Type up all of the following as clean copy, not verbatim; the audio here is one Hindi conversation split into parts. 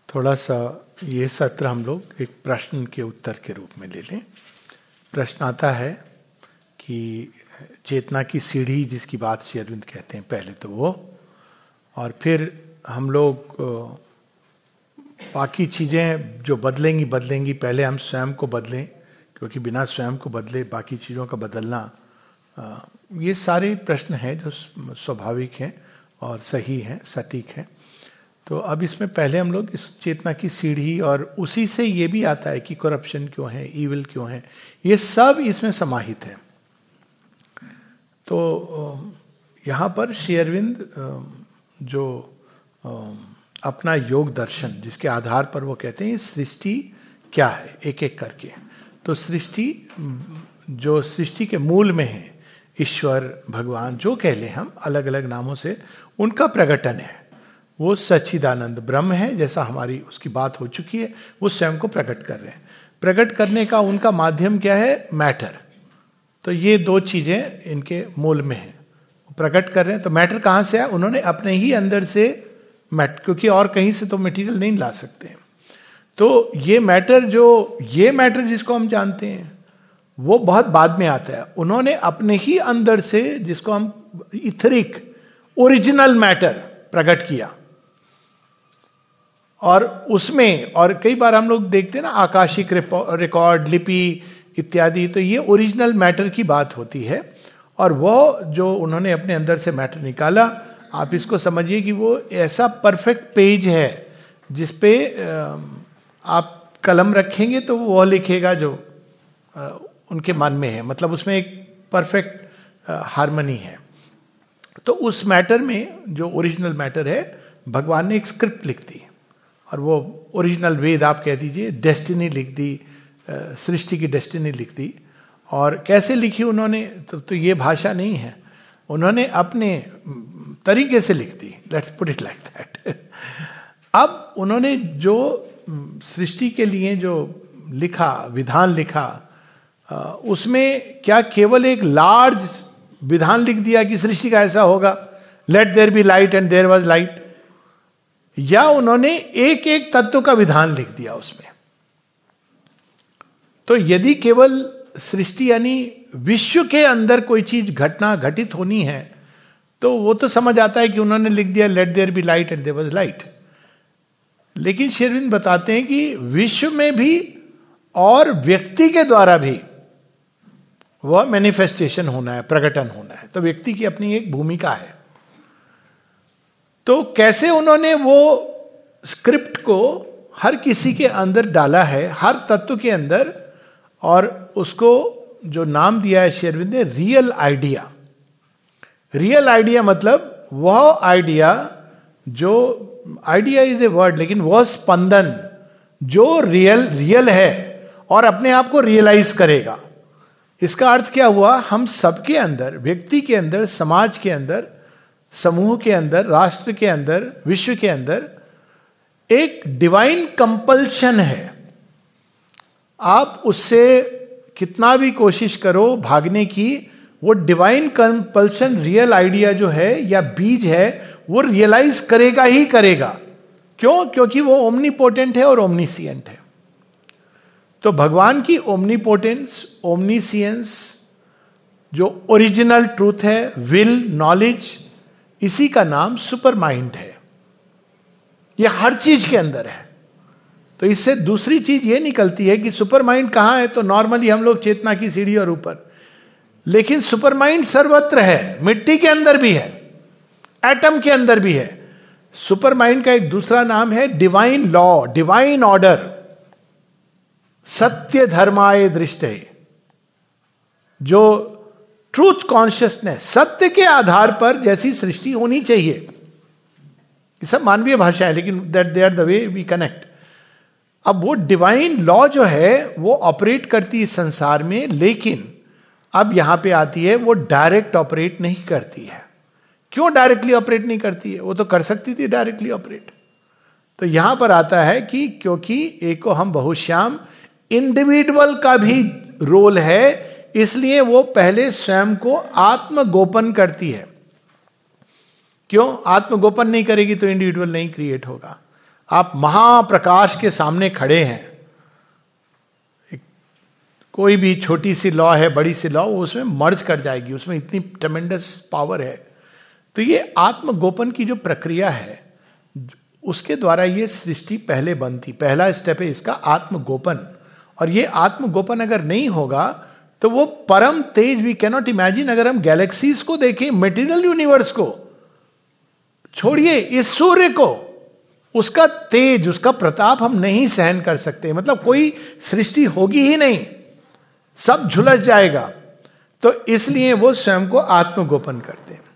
थोड़ा सा ये सत्र हम लोग एक प्रश्न के उत्तर के रूप में ले लें। प्रश्न आता है कि चेतना की सीढ़ी जिसकी बात श्री अरविंद कहते हैं, पहले तो वो, और फिर हम लोग बाकी चीज़ें जो बदलेंगी, पहले हम स्वयं को बदलें, क्योंकि बिना स्वयं को बदले बाकी चीज़ों का बदलना, ये सारे प्रश्न हैं जो स्वाभाविक हैं और सही हैं, सटीक हैं। तो अब इसमें पहले हम लोग इस चेतना की सीढ़ी, और उसी से ये भी आता है कि करप्शन क्यों है, ईविल क्यों है, ये सब इसमें समाहित है। तो यहाँ पर श्री अरविंद जो अपना योग दर्शन जिसके आधार पर वो कहते हैं सृष्टि क्या है, एक एक करके। तो सृष्टि जो सृष्टि के मूल में है, ईश्वर, भगवान, जो कह लें हम अलग अलग नामों से, उनका प्रकटन है। वो सच्चिदानंद ब्रह्म है, जैसा हमारी उसकी बात हो चुकी है, वो स्वयं को प्रकट कर रहे हैं। प्रकट करने का उनका माध्यम क्या है? मैटर। तो ये दो चीजें इनके मूल में है, प्रकट कर रहे हैं। तो मैटर कहाँ से आया? उन्होंने अपने ही अंदर से क्योंकि और कहीं से तो मटेरियल नहीं ला सकते हैं। तो ये मैटर जिसको हम जानते हैं वो बहुत बाद में आता है। उन्होंने अपने ही अंदर से, जिसको हम इथरिक ओरिजिनल मैटर प्रकट किया, और उसमें, और कई बार हम लोग देखते हैं ना आकाशिक रिकॉर्ड, लिपि इत्यादि, तो ये ओरिजिनल मैटर की बात होती है। और वो जो उन्होंने अपने अंदर से मैटर निकाला, आप इसको समझिए कि वो ऐसा परफेक्ट पेज है जिसपे आप कलम रखेंगे तो वो लिखेगा जो उनके मन में है, मतलब उसमें एक परफेक्ट हार्मनी है। तो उस मैटर में, जो ओरिजिनल मैटर है, भगवान ने एक स्क्रिप्ट लिख दी, और वो ओरिजिनल वेद आप कह दीजिए, डेस्टिनी लिख दी, सृष्टि की डेस्टिनी लिख दी। और कैसे लिखी उन्होंने? तो ये भाषा नहीं है, उन्होंने अपने तरीके से लिख दी, let's put it like that. अब उन्होंने जो सृष्टि के लिए जो लिखा, विधान लिखा, उसमें क्या केवल एक लार्ज विधान लिख दिया कि सृष्टि का ऐसा होगा, let there be light and there was light, या उन्होंने एक एक तत्व का विधान लिख दिया उसमें? तो यदि केवल सृष्टि यानी विश्व के अंदर कोई चीज घटना घटित होनी है, तो वो तो समझ आता है कि उन्होंने लिख दिया let there be light and there was light. लेकिन श्री अरविंद बताते हैं कि विश्व में भी और व्यक्ति के द्वारा भी वह मैनिफेस्टेशन होना है, प्रकटन होना है। तो व्यक्ति की अपनी एक भूमिका है। तो कैसे उन्होंने वो स्क्रिप्ट को हर किसी के अंदर डाला है, हर तत्व के अंदर, और उसको जो नाम दिया है श्री अरविंद ने, रियल आइडिया। रियल आइडिया मतलब वह आइडिया जो, आइडिया इज ए वर्ड, लेकिन वह स्पंदन जो रियल है और अपने आप को रियलाइज करेगा। इसका अर्थ क्या हुआ? हम सबके अंदर, व्यक्ति के अंदर, समाज के अंदर, समूह के अंदर, राष्ट्र के अंदर, विश्व के अंदर एक डिवाइन कंपल्शन है। आप उससे कितना भी कोशिश करो भागने की, वो डिवाइन कंपल्शन, रियल आइडिया जो है या बीज है, वो रियलाइज करेगा ही करेगा। क्यों? क्योंकि वो ओमनीपोटेंट है और ओमनीसिएंट है। तो भगवान की ओमनीपोटेंस, ओमनीसियंस, जो ओरिजिनल ट्रूथ है, विल, नॉलेज, इसी का नाम सुपर माइंड है। यह हर चीज के अंदर है। तो इससे दूसरी चीज ये निकलती है कि सुपर माइंड कहां है? तो नॉर्मली हम लोग चेतना की सीढ़ी और ऊपर, लेकिन सुपर माइंड सर्वत्र है, मिट्टी के अंदर भी है, एटम के अंदर भी है। सुपर माइंड का एक दूसरा नाम है डिवाइन लॉ, डिवाइन ऑर्डर, सत्य धर्माय दृष्टे, जो ट्रूथ कॉन्शियसनेस, सत्य के आधार पर जैसी सृष्टि होनी चाहिए। ये सब मानवीय भाषा है, लेकिन that they are the way we connect. अब वो डिवाइन लॉ जो है वो ऑपरेट करती है संसार में, लेकिन अब यहां पे आती है, वो डायरेक्ट ऑपरेट नहीं करती है। क्यों डायरेक्टली ऑपरेट नहीं करती है? वो तो कर सकती थी डायरेक्टली ऑपरेट। तो यहां पर आता है कि क्योंकि एको हम बहुश्याम, इंडिविजुअल का भी रोल है, इसलिए वो पहले स्वयं को आत्मगोपन करती है। क्यों? आत्मगोपन नहीं करेगी तो इंडिविजुअल नहीं क्रिएट होगा। आप महाप्रकाश के सामने खड़े हैं, कोई भी छोटी सी लॉ है, बड़ी सी लॉ, वो उसमें मर्ज कर जाएगी, उसमें इतनी ट्रेमेंडस पावर है। तो ये आत्मगोपन की जो प्रक्रिया है, उसके द्वारा ये सृष्टि पहले बनती। पहला स्टेप है इसका आत्मगोपन। और ये आत्मगोपन अगर नहीं होगा तो वो परम तेज, वी कैनॉट इमेजिन, अगर हम गैलेक्सीज को देखें, मटेरियल यूनिवर्स को छोड़िए, इस सूर्य को, उसका तेज, उसका प्रताप हम नहीं सहन कर सकते। मतलब कोई सृष्टि होगी ही नहीं, सब झुलस जाएगा। तो इसलिए वो स्वयं को आत्मगोपन करते हैं।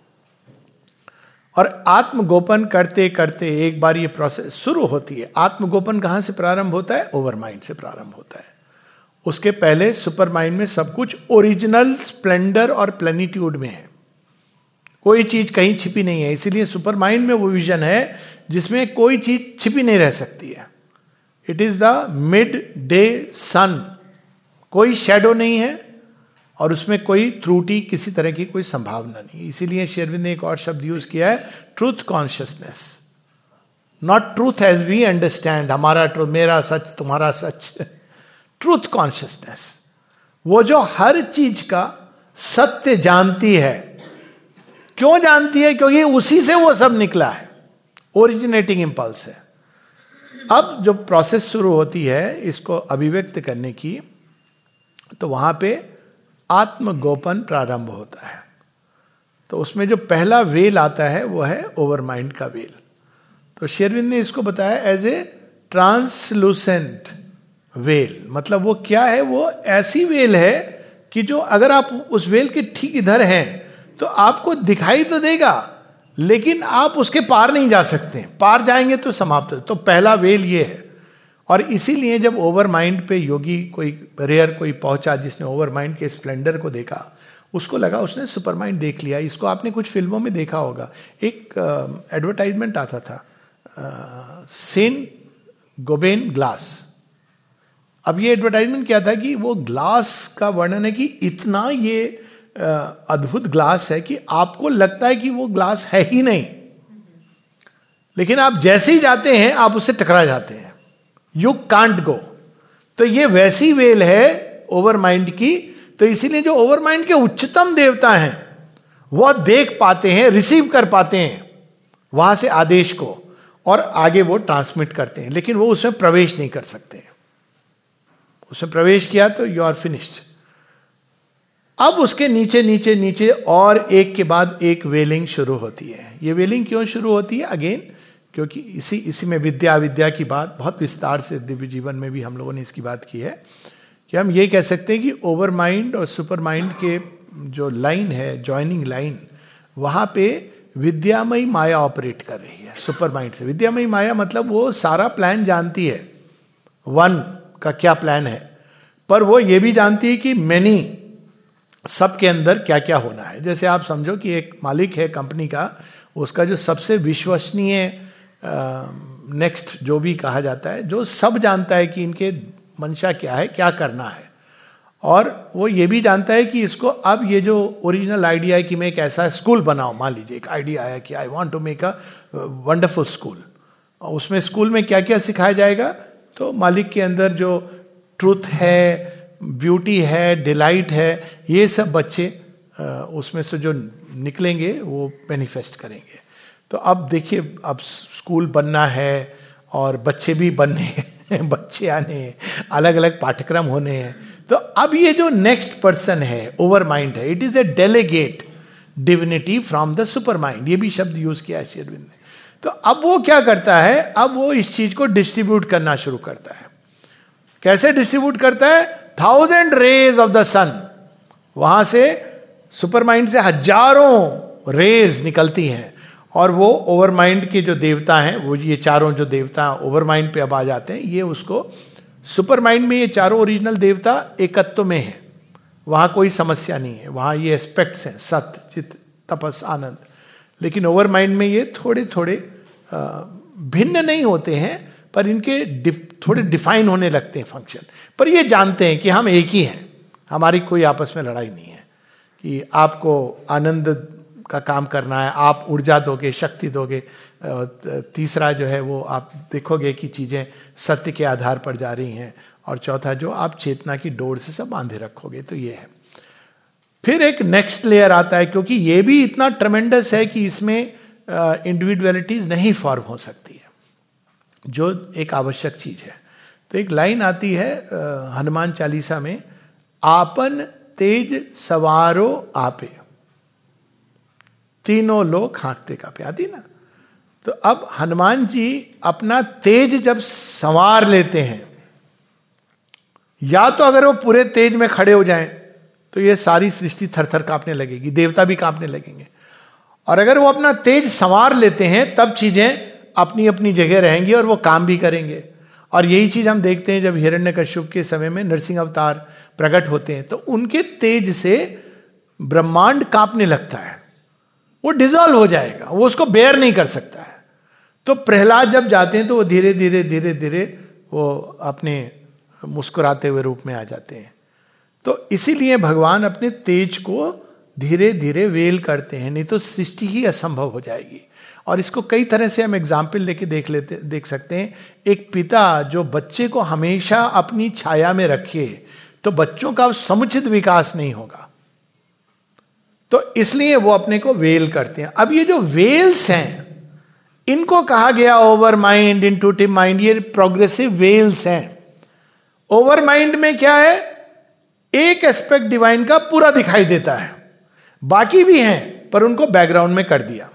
और आत्मगोपन करते करते एक बार ये प्रोसेस शुरू होती है। आत्मगोपन कहां से प्रारंभ होता है? ओवर माइंड से प्रारंभ होता है। उसके पहले सुपर माइंड में सब कुछ ओरिजिनल स्प्लेंडर और प्लेनिट्यूड में है, कोई चीज कहीं छिपी नहीं है। इसीलिए सुपर माइंड में वो विजन है जिसमें कोई चीज छिपी नहीं रह सकती है। It is the mid day sun, कोई शैडो नहीं है और उसमें कोई त्रुटि, किसी तरह की कोई संभावना नहीं। इसीलिए श्री अरविंद ने एक और शब्द यूज किया है, truth consciousness. Not truth as we understand, हमारा ट्रूथ, मेरा सच, तुम्हारा सच। ट्रूथ कॉन्शियसनेस, वो जो हर चीज का सत्य जानती है। क्यों जानती है? क्योंकि उसी से वो सब निकला है, ओरिजिनेटिंग इंपल्स है। अब जो प्रोसेस शुरू होती है इसको अभिव्यक्त करने की, तो वहां पे आत्मगोपन प्रारंभ होता है। तो उसमें जो पहला वेल आता है वो है ओवर माइंड का वेल। तो श्री अरविंद ने इसको बताया एज ए ट्रांसलूसेंट वेल। मतलब वो क्या है? वो ऐसी वेल है कि जो अगर आप उस वेल के ठीक इधर हैं तो आपको दिखाई तो देगा, लेकिन आप उसके पार नहीं जा सकते। पार जाएंगे तो समाप्त हो। तो पहला वेल ये है। और इसीलिए जब ओवर माइंड पे योगी कोई रेयर कोई पहुंचा जिसने ओवर माइंड के स्प्लेंडर को देखा, उसको लगा उसने सुपर माइंड देख लिया। इसको आपने कुछ फिल्मों में देखा होगा। एक एडवर्टाइजमेंट आता था, सेंट गोबेन ग्लास। अब ये एडवर्टाइजमेंट क्या था कि वो ग्लास का वर्णन है कि इतना ये अद्भुत ग्लास है कि आपको लगता है कि वो ग्लास है ही नहीं, लेकिन आप जैसे ही जाते हैं आप उससे टकरा जाते हैं। You can't go. तो ये वैसी वेल है ओवर माइंड की। तो इसीलिए जो ओवर माइंड के उच्चतम देवता हैं वो देख पाते हैं, रिसीव कर पाते हैं वहां से आदेश को, और आगे वो ट्रांसमिट करते हैं, लेकिन वो उसमें प्रवेश नहीं कर सकते। उसमें प्रवेश किया तो यू आर फिनिश्ड। अब उसके नीचे नीचे नीचे और एक के बाद एक वेलिंग शुरू होती है। ये वेलिंग क्यों शुरू होती है? अगेन क्योंकि इसी में विद्या की बात बहुत विस्तार से दिव्य जीवन में भी हम लोगों ने इसकी बात की है कि हम ये कह सकते हैं कि ओवर माइंड और सुपर माइंड के जो लाइन है, जॉइनिंग लाइन, वहां पे विद्यामयी माया ऑपरेट कर रही है सुपर माइंड से। विद्यामयी माया मतलब वो सारा प्लान जानती है, वन का क्या प्लान है, पर वो ये भी जानती है कि मैनी सबके अंदर क्या क्या होना है। जैसे आप समझो कि एक मालिक है कंपनी का, उसका जो सबसे विश्वसनीय नेक्स्ट जो भी कहा जाता है, जो सब जानता है कि इनके मंशा क्या है, क्या करना है, और वो ये भी जानता है कि इसको अब ये जो ओरिजिनल आइडिया है कि मैं एक ऐसा स्कूल बनाऊं, मान लीजिए एक आइडिया आया कि I want to make a wonderful school, और उसमें स्कूल में क्या क्या सिखाया जाएगा, तो मालिक के अंदर जो ट्रूथ है, ब्यूटी है, डिलाइट है, ये सब बच्चे उसमें से जो निकलेंगे वो मैनिफेस्ट करेंगे। तो अब देखिए, अब स्कूल बनना है और बच्चे भी बनने हैं, बच्चे आने हैं, अलग अलग पाठ्यक्रम होने हैं। तो अब ये जो नेक्स्ट पर्सन है, ओवर माइंड है, it is a delegate divinity from the supermind. ये भी शब्द यूज किया है श्री अरविंद ने। तो अब वो क्या करता है? अब वो इस चीज को डिस्ट्रीब्यूट करना शुरू करता है। कैसे डिस्ट्रीब्यूट करता है? 1000 रेज ऑफ द सन, वहां से सुपर माइंड से हजारों रेज निकलती हैं, और वो ओवर माइंड के जो देवता हैं, वो ये चारों जो देवता ओवर माइंड पे अब आ जाते हैं, ये उसको सुपर माइंड में ये चारों ओरिजिनल देवता एकत्व में है, वहां कोई समस्या नहीं है, वहां ये एस्पेक्ट्स हैं, सत्य, चित, तपस, आनंद। लेकिन ओवर माइंड में ये थोड़े थोड़े भिन्न नहीं होते हैं, पर इनके थोड़े डिफाइन होने लगते हैं फंक्शन। पर ये जानते हैं कि हम एक ही हैं, हमारी कोई आपस में लड़ाई नहीं है, कि आपको आनंद का काम करना है, आप ऊर्जा दोगे, शक्ति दोगे। तीसरा जो है वो आप देखोगे कि चीजें सत्य के आधार पर जा रही हैं, और चौथा जो आप चेतना की डोर से सब बांधे रखोगे। तो ये है। फिर एक नेक्स्ट लेयर आता है, क्योंकि ये भी इतना ट्रमेंडस है कि इसमें इंडिविजुअलिटीज नहीं फॉर्म हो सकती है, जो एक आवश्यक चीज है। तो एक लाइन आती है हनुमान चालीसा में, आपन तेज सवारो आपे, तीनों लोग हाँकते कांपे, आती ना। तो अब हनुमान जी अपना तेज जब संवार लेते हैं, या तो अगर वो पूरे तेज में खड़े हो जाएं तो ये सारी सृष्टि थरथर कांपने लगेगी, देवता भी कांपने लगेंगे। और अगर वो अपना तेज संवार लेते हैं तब चीजें अपनी अपनी जगह रहेंगी और वो काम भी करेंगे। और यही चीज हम देखते हैं जब हिरण्यकश्यप के समय में नरसिंह अवतार प्रकट होते हैं, तो उनके तेज से ब्रह्मांड कांपने लगता है, वो डिसॉल्व हो जाएगा, वो उसको बेयर नहीं कर सकता है। तो प्रहलाद जब जाते हैं तो वो धीरे धीरे धीरे धीरे वो अपने मुस्कुराते हुए रूप में आ जाते हैं। तो इसीलिए भगवान अपने तेज को धीरे धीरे वेल करते हैं, नहीं तो सृष्टि ही असंभव हो जाएगी। और इसको कई तरह से हम एग्जाम्पल लेके देख सकते हैं। एक पिता जो बच्चे को हमेशा अपनी छाया में रखे, तो बच्चों का समुचित विकास नहीं होगा, तो इसलिए वो अपने को वेल करते हैं। अब ये जो वेल्स हैं, इनको कहा गया ओवर माइंड, इंट्यूटिव माइंड, ये प्रोग्रेसिव वेल्स हैं। ओवर माइंड में क्या है, एक एस्पेक्ट डिवाइन का पूरा दिखाई देता है, बाकी भी हैं पर उनको बैकग्राउंड में कर दिया।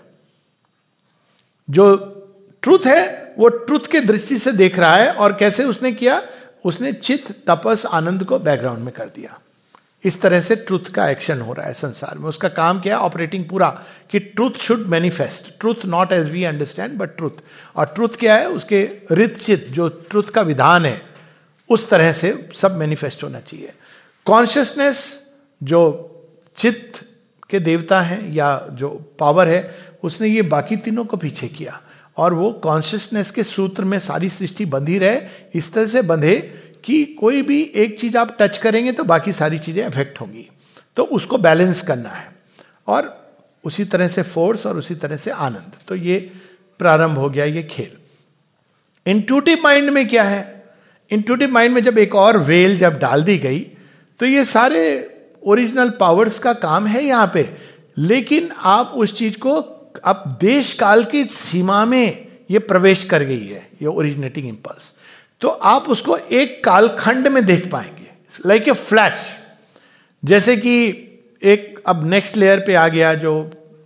जो ट्रुथ है वो ट्रुथ के दृष्टि से देख रहा है, और कैसे उसने किया, उसने चित्त तपस आनंद को बैकग्राउंड में कर दिया। इस तरह से ट्रुथ का एक्शन हो रहा है संसार में। उसका काम क्या है, ऑपरेटिंग पूरा, कि truth should manifest, truth not as we understand but truth. और ट्रुथ क्या है, उसके रित चित्त जो ट्रुथ का विधान है, उस तरह से सब मैनिफेस्ट होना चाहिए। कॉन्शियसनेस जो चित्त के देवता हैं या जो पावर है, उसने ये बाकी तीनों को पीछे किया, और वो कॉन्शियसनेस के सूत्र में सारी सृष्टि बंधी रहे, इस तरह से बंधे कि कोई भी एक चीज आप टच करेंगे तो बाकी सारी चीजें अफेक्ट होंगी। तो उसको बैलेंस करना है, और उसी तरह से फोर्स और उसी तरह से आनंद। तो ये प्रारंभ हो गया ये खेल। इंट्यूटिव माइंड में क्या है, इंट्यूटिव माइंड में जब एक और वेल जब डाल दी गई, तो ये सारे ओरिजिनल पावर्स का काम है यहां पे, लेकिन आप उस चीज को अब देश काल की सीमा में ये प्रवेश कर गई है, ये ओरिजिनेटिंग इंपल्स। तो आप उसको एक कालखंड में देख पाएंगे, लाइक ए फ्लैश। जैसे कि एक अब नेक्स्ट लेयर पे आ गया जो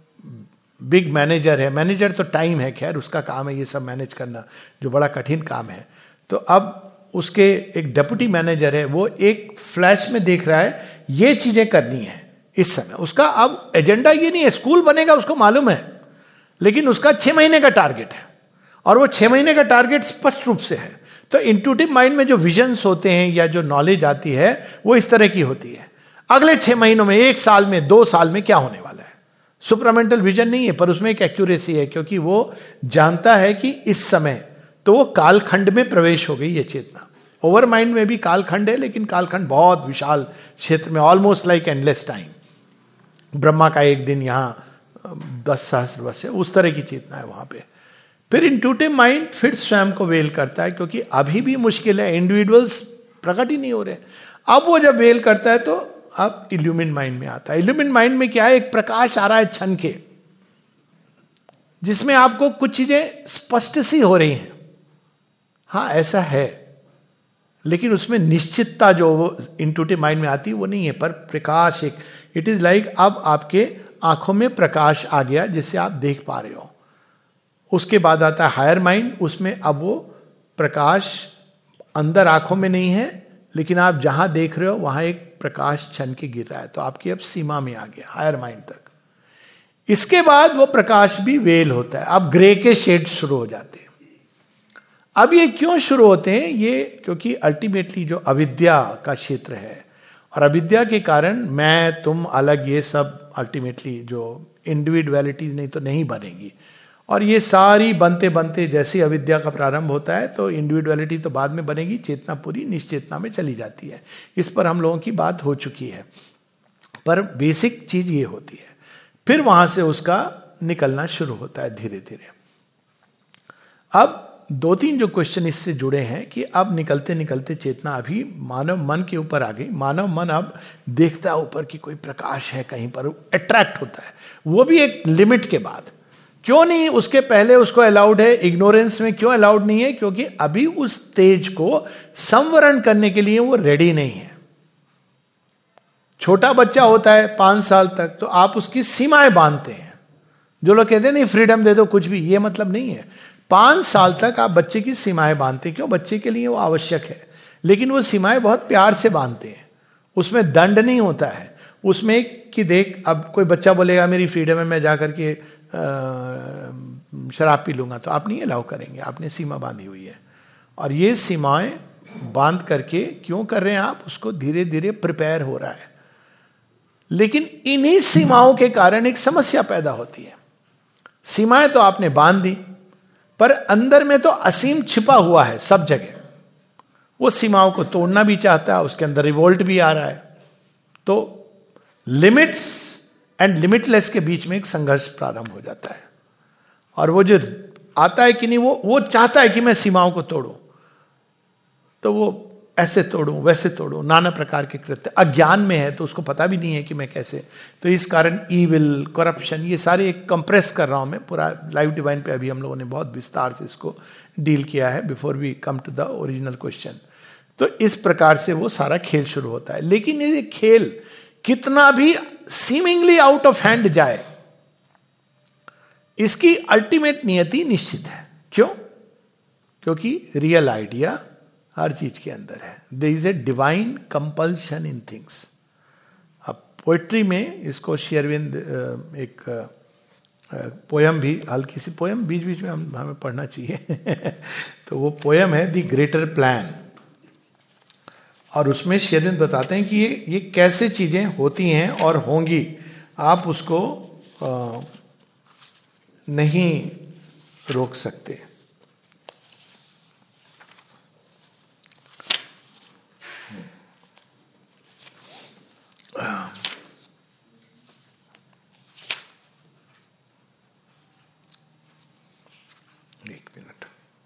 बिग मैनेजर है। मैनेजर तो टाइम है, खैर उसका काम है ये सब मैनेज करना, जो बड़ा कठिन काम है। तो अब उसके एक डेप्यूटी मैनेजर है, वो एक फ्लैश में देख रहा है ये चीजें करनी है इस समय। उसका अब एजेंडा ये नहीं है स्कूल बनेगा, उसको मालूम है, लेकिन उसका 6 महीने का टारगेट है, और वो 6 महीने का टारगेट स्पष्ट रूप से है। तो इंट्यूटिव माइंड में जो विजन्स होते हैं या जो नॉलेज आती है, वो इस तरह की होती है, अगले 6 महीनों में, 1 साल में, 2 साल में क्या होने वाला है। सुपरामेंटल विजन नहीं है, पर उसमें एक एक्यूरेसी है, क्योंकि वो जानता है कि इस समय, तो वो कालखंड में प्रवेश हो गई ये चेतना। ओवर माइंड में भी कालखंड है, लेकिन कालखंड बहुत विशाल क्षेत्र में, almost like endless time. Brahma का एक दिन यहाँ 10 सहस्त्र वर्ष है, उस तरह की चेतना है वहां पे। फिर इंट्यूटिव माइंड फिर स्वयं को वेल करता है, क्योंकि अभी भी मुश्किल है, इंडिविजुअल्स प्रकट ही नहीं हो रहे। अब वो जब वेल करता है तो अब इल्यूमिन माइंड में आता है। इल्यूमिन माइंड में क्या है, एक प्रकाश आ रहा है छन के, जिसमें आपको कुछ चीजें स्पष्ट सी हो रही हैं, हाँ ऐसा है, लेकिन उसमें निश्चितता जो इंट्यूटिव माइंड में आती है वो नहीं है, पर प्रकाश एक, इट इज लाइक अब आपके आंखों में प्रकाश आ गया जिससे आप देख पा रहे हो। उसके बाद आता है हायर माइंड, उसमें अब वो प्रकाश अंदर आंखों में नहीं है, लेकिन आप जहां देख रहे हो वहां एक प्रकाश छन के गिर रहा है, तो आपकी अब सीमा में आ गया हायर माइंड तक। इसके बाद वो प्रकाश भी वेल होता है, अब ग्रे के शेड शुरू हो जाते हैं। अब ये क्यों शुरू होते हैं, ये क्योंकि अल्टीमेटली जो अविद्या का क्षेत्र है, और अविद्या के कारण मैं तुम अलग, ये सब अल्टीमेटली जो इंडिविजुअलिटी नहीं तो नहीं बनेगी। और ये सारी बनते बनते जैसे अविद्या का प्रारंभ होता है तो इंडिविजुअलिटी तो बाद में बनेगी, चेतना पूरी निश्चेतना में चली जाती है। इस पर हम लोगों की बात हो चुकी है, पर बेसिक चीज ये होती है। फिर वहां से उसका निकलना शुरू होता है धीरे धीरे। अब 2-3 जो क्वेश्चन इससे जुड़े हैं कि अब निकलते निकलते चेतना अभी मानव मन के ऊपर आ गई। मानव मन अब देखता है ऊपर की कोई प्रकाश है कहीं पर, अट्रैक्ट होता है, वो भी एक लिमिट के बाद। क्यों नहीं उसके पहले उसको अलाउड है? इग्नोरेंस में क्यों अलाउड नहीं है? क्योंकि अभी उस तेज को संवरण करने के लिए वो रेडी नहीं है। छोटा बच्चा होता है 5 साल तक, तो आप उसकी सीमाएं बांधते हैं। जो लोग कहते हैं नहीं फ्रीडम दे दो कुछ भी, ये मतलब नहीं है। 5 साल तक आप बच्चे की सीमाएं बांधते हैं। क्यों? बच्चे के लिए वो आवश्यक है, लेकिन वो सीमाएं बहुत प्यार से बांधते हैं। उसमें दंड नहीं होता है उसमें कि देख अब कोई बच्चा बोलेगा मेरी फ्रीडम है, मैं जाकर के शराब पी लूंगा, तो आप नहीं अलाउ करेंगे। आपने सीमा बांधी हुई है, और ये सीमाएं बांध करके क्यों कर रहे हैं आप? उसको धीरे धीरे प्रिपेयर हो रहा है। लेकिन इन्हीं सीमाओं के कारण एक समस्या पैदा होती है। सीमाएं तो आपने बांध दी, पर अंदर में तो असीम छिपा हुआ है सब जगह। वो सीमाओं को तोड़ना भी चाहता है, उसके अंदर रिवोल्ट भी आ रहा है। तो लिमिट्स एंड लिमिटलेस के बीच में एक संघर्ष प्रारंभ हो जाता है। और वो जो आता है कि नहीं, वो चाहता है कि मैं सीमाओं को तोड़ूं, तो वो ऐसे तोड़ूं वैसे तोड़ूं, नाना प्रकार के कृत्य। अज्ञान में है तो उसको पता भी नहीं है कि मैं कैसे। तो इस कारण ईविल, करप्शन, ये सारे एक कंप्रेस कर रहा हूं मैं पूरा। लाइव डिवाइन पे अभी हम लोगों ने बहुत विस्तार से इसको डील किया है before we come to the original question. तो इस प्रकार से वो सारा खेल शुरू होता है। लेकिन ये खेल कितना भी सीमिंगली आउट ऑफ हैंड जाए, इसकी अल्टीमेट नियति निश्चित है। क्यों? क्योंकि रियल आइडिया हर चीज के अंदर है। There is a divine compulsion in things. अब पोएट्री में इसको शेरविंद एक पोयम भी, हल्की सी पोयम बीच बीच में हमें पढ़ना चाहिए तो वो पोयम है द ग्रेटर प्लान, और उसमें शेरविंद बताते हैं कि ये कैसे चीजें होती हैं और होंगी। आप उसको नहीं रोक सकते। एक मिनट।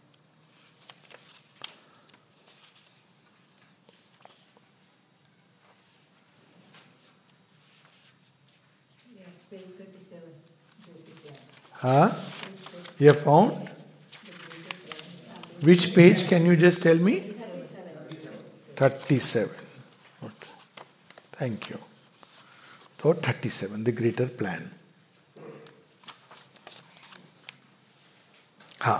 हाँ, you found? Which page can you just tell me? 37. Okay. Thank you. So 37, the greater plan. हाँ,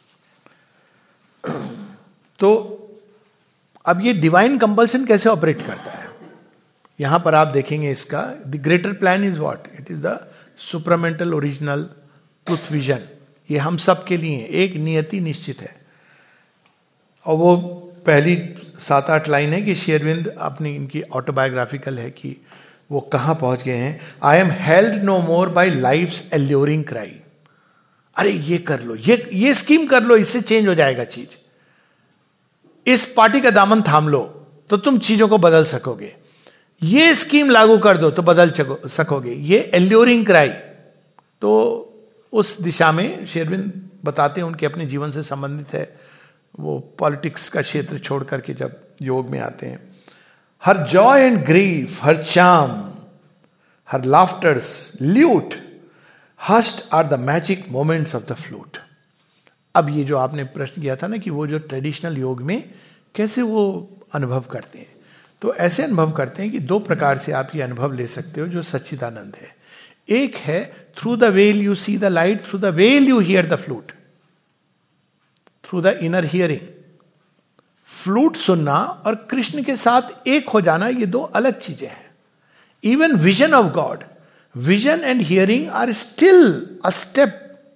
तो अब ये डिवाइन कंपल्शन कैसे ऑपरेट करता है, यहां पर आप देखेंगे इसका। The greater plan is what? It is the supramental original truth vision. ये हम सब के लिए एक नियति निश्चित है। और वो पहली 7-8 लाइन है कि शेरविंद अपनी, इनकी ऑटोबायोग्राफिकल है कि वो कहां पहुंच गए हैं। I am held no more by life's alluring cry. अरे ये कर लो, ये स्कीम कर लो, इससे चेंज हो जाएगा चीज। इस पार्टी का दामन थाम लो तो तुम चीजों को बदल सकोगे। ये स्कीम लागू कर दो तो बदल सकोगे। ये एल्योरिंग क्राई। तो उस दिशा में शेरविंद बताते हैं, उनके अपने जीवन से संबंधित है। वो पॉलिटिक्स का क्षेत्र छोड़ करके जब योग में आते हैं, her joy and grief, her charm, her laughter's lute, हस्ट are the magic moments of the flute. अब ये जो आपने प्रश्न किया था ना कि वो जो ट्रेडिशनल योग में कैसे वो अनुभव करते हैं, तो ऐसे अनुभव करते हैं कि 2 प्रकार से आप ये अनुभव ले सकते हो जो सच्चिदानंद है। एक है through the veil you see the light, through the veil you hear the flute, through the inner hearing. Flute सुनना और कृष्ण के साथ एक हो जाना, ये 2 अलग चीजें हैं। Even vision of God, vision and hearing are still a step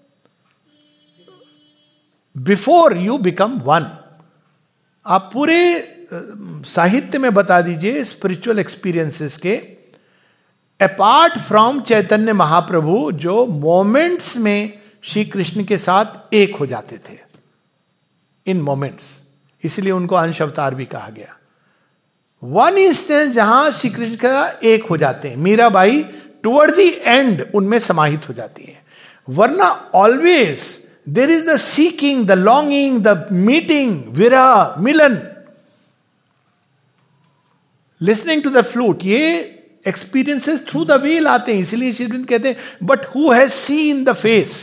before you become one. आप पूरे साहित्य में बता दीजिए स्पिरिचुअल एक्सपीरियंसेस के, अपार्ट फ्रॉम चैतन्य महाप्रभु, जो मोमेंट्स में श्री कृष्ण के साथ एक हो जाते थे, इन मोमेंट्स, इसलिए उनको अंश अवतार भी कहा गया। वन इंस्टेंस जहां श्री कृष्ण का एक हो जाते हैं। मीराबाई टुवर्ड द एंड उनमें समाहित हो जाती है. वरना always there is the seeking, the longing, the meeting, विरह, मिलन, लिसनिंग टू द फ्लूट, ये एक्सपीरियंसेस थ्रू द वेल आते हैं. इसीलिए श्री अरविंद कहते हैं but who has seen the face.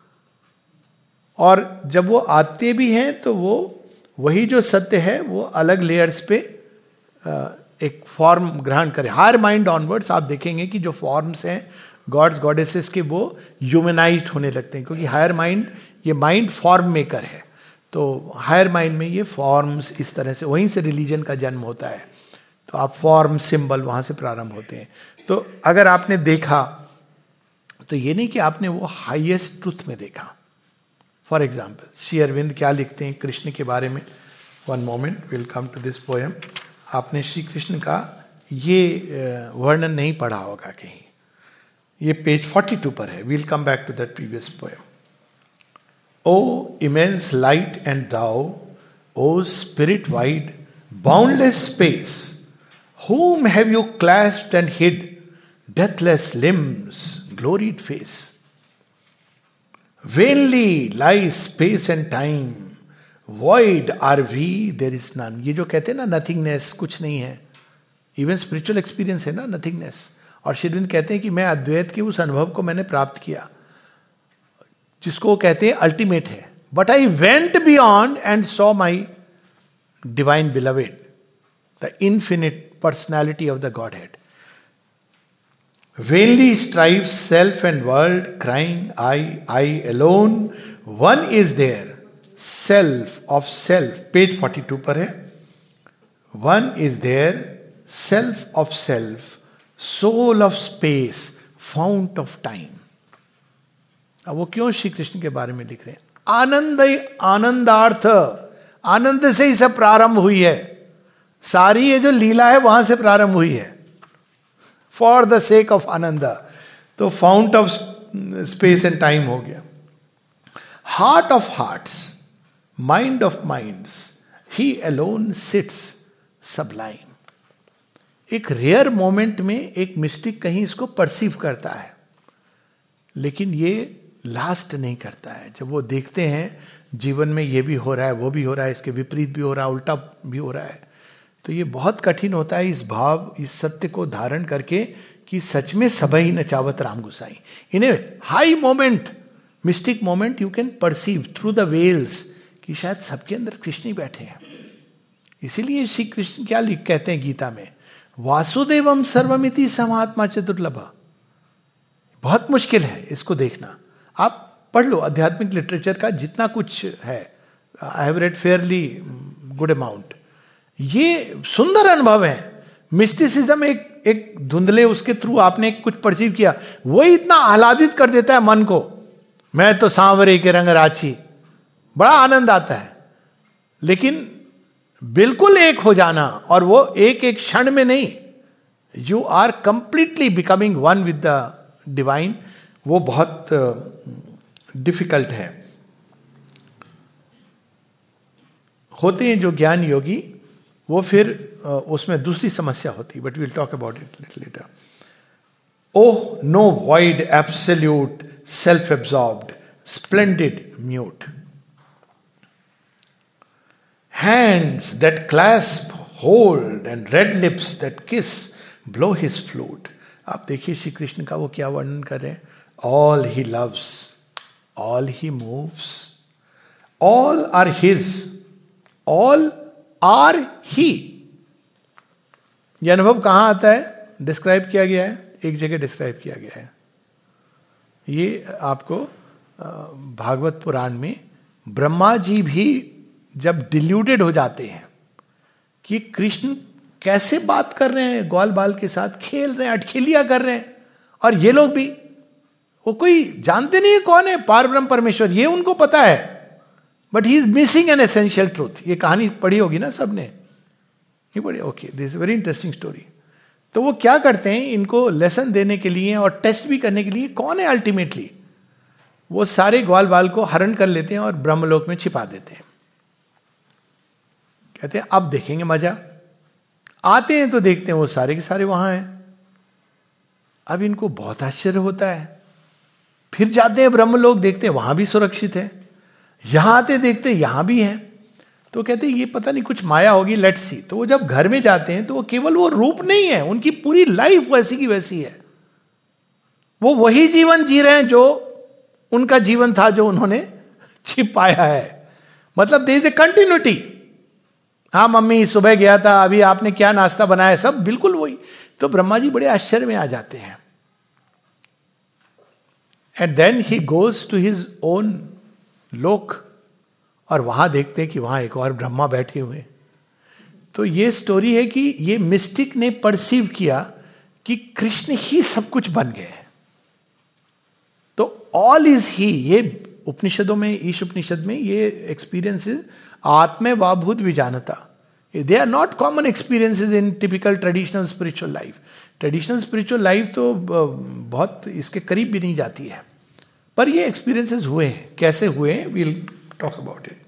और जब वो आते भी हैं तो वो वही जो सत्य है वो अलग लेयर्स पे एक फॉर्म ग्रहण करे. हायर माइंड ऑनवर्ड्स आप देखेंगे कि जो फॉर्म्स हैं गॉड्स गॉडेसेस के वो ह्यूमनाइज्ड होने लगते हैं, क्योंकि हायर माइंड, ये माइंड फॉर्म मेकर है. तो हायर माइंड में ये फॉर्म्स इस तरह से, वहीं से रिलीजन का जन्म होता है. तो आप फॉर्म, सिंबल वहां से प्रारंभ होते हैं. तो अगर आपने देखा तो ये नहीं कि आपने वो हाईएस्ट ट्रुथ में देखा. फॉर एग्जाम्पल श्री अरविंद क्या लिखते हैं कृष्ण के बारे में. One moment, will come to this poem. आपने श्री कृष्ण का ये वर्णन नहीं पढ़ा होगा कहीं. ये पेज 42 पर है. We'll come back to that previous poem. O immense light and thou, O spirit wide, boundless space, whom have you clasped and hid, deathless limbs, gloried face? Vainly lies space and time, void are we, there is none. ये जो कहते हैं ना नथिंगनेस, कुछ नहीं है. इवन स्पिरिचुअल एक्सपीरियंस है ना नथिंगनेस. और श्री अरविंद कहते हैं कि मैं अद्वैत के उस अनुभव को मैंने प्राप्त किया जिसको वो कहते हैं अल्टीमेट है. But I went beyond and saw my divine beloved, the infinite personality of the Godhead. Vainly strives self and world, crying, I alone. One is there, self of self. Page 42 पर है. One is there, self of self, soul of space, fount of time. अब वो क्यों श्री कृष्ण के बारे में लिख रहे हैं? आनंद ही आनंदार्थ, आनंद से ही सब प्रारंभ हुई है. सारी ये जो लीला है वहां से प्रारंभ हुई है. For the sake of ananda. तो fount of space and time हो गया. Heart of hearts, mind of minds, he alone sits sublime. एक रेयर मोमेंट में एक मिस्टिक कहीं इसको परसीव करता है, लेकिन ये लास्ट नहीं करता है. जब वो देखते हैं जीवन में ये भी हो रहा है, वो भी हो रहा है, इसके विपरीत भी हो रहा है, उल्टा भी हो रहा है, तो ये बहुत कठिन होता है इस भाव, इस सत्य को धारण करके कि सच में सबही नचावत राम गुसाई. In a high moment, mystic moment, you can perceive through the veils कि शायद सबके अंदर कृष्ण ही बैठे हैं. इसीलिए श्री कृष्ण क्या लिख कहते हैं गीता में, वासुदेवम सर्वमिति समात्मा च दुर्लभ. बहुत मुश्किल है इसको देखना. आप पढ़ लो आध्यात्मिक लिटरेचर का जितना कुछ है. I have read fairly good amount. ये सुंदर अनुभव है. मिस्टिसिज्म एक धुंधले उसके थ्रू आपने कुछ परसीव किया, वो इतना आह्लादित कर देता है मन को. मैं तो सांवरे के रंग राची, बड़ा आनंद आता है. लेकिन बिल्कुल एक हो जाना, और वो एक एक क्षण में नहीं, you are completely becoming one with the divine, वो बहुत डिफिकल्ट है. होते हैं जो ज्ञान योगी, वो फिर उसमें दूसरी समस्या होती, but will talk about it little later. Oh no wide absolute self absorbed splendid mute, hands that clasp hold and red lips that kiss blow his flute. आप देखिए श्री कृष्ण का वो क्या वर्णन कर रहे हैं. All he loves, all he moves, all are his, all are he. यह अनुभव कहां आता है? डिस्क्राइब किया गया है, एक जगह डिस्क्राइब किया गया है. ये आपको भागवत पुराण में ब्रह्मा जी भी जब डिल्यूटेड हो जाते हैं कि कृष्ण कैसे बात कर रहे हैं, ग्वाल बाल के साथ खेल रहे हैं, अटखेलियां कर रहे हैं, और ये लोग भी, वो कोई जानते नहीं है कौन है पार ब्रह्म परमेश्वर. ये उनको पता है, but he is missing an essential truth. ये कहानी पढ़ी होगी ना सबने, ये पढ़ी. Okay, this is very interesting story. तो वो क्या करते हैं, इनको लेसन देने के लिए और टेस्ट भी करने के लिए कौन है अल्टीमेटली, वो सारे ग्वाल बाल को हरण कर लेते हैं और ब्रह्मलोक में छिपा देते हैं. कहते हैं अब देखेंगे मजा. आते हैं तो देखते हैं वो सारे के सारे वहां हैं. अब इनको बहुत आश्चर्य होता है, फिर जाते हैं ब्रह्मलोक, देखते हैं वहां भी सुरक्षित है, यहां आते देखते हैं यहां भी है, तो कहते हैं ये पता नहीं कुछ माया होगी, लेट्स सी। तो वो जब घर में जाते हैं तो वो केवल वो रूप नहीं है, उनकी पूरी लाइफ वैसी की वैसी है, वो वही जीवन जी रहे हैं जो उनका जीवन था जो उन्होंने छिपाया है। मतलब देयर इज ए कंटिन्यूटी। हाँ मम्मी सुबह गया था, अभी आपने क्या नाश्ता बनाया, सब बिल्कुल वही। तो ब्रह्मा जी बड़े आश्चर्य में आ जाते हैं। And then he goes to his own लोक, और वहां देखते हैं कि वहां एक और ब्रह्मा बैठे हुए। तो ये स्टोरी है कि ये मिस्टिक ने परसीव किया कि कृष्ण ही सब कुछ बन गए हैं। तो ऑल इज ही, ये उपनिषदों में, ईश उपनिषद में ये एक्सपीरियंसेस आत्मे वाभूत विजानता, they are not common experiences in typical traditional spiritual life. Traditional spiritual life तो बहुत इसके करीब भी नहीं जाती है, पर ये एक्सपीरियंसेस हुए हैं। कैसे हुए हैं, we'll talk about it.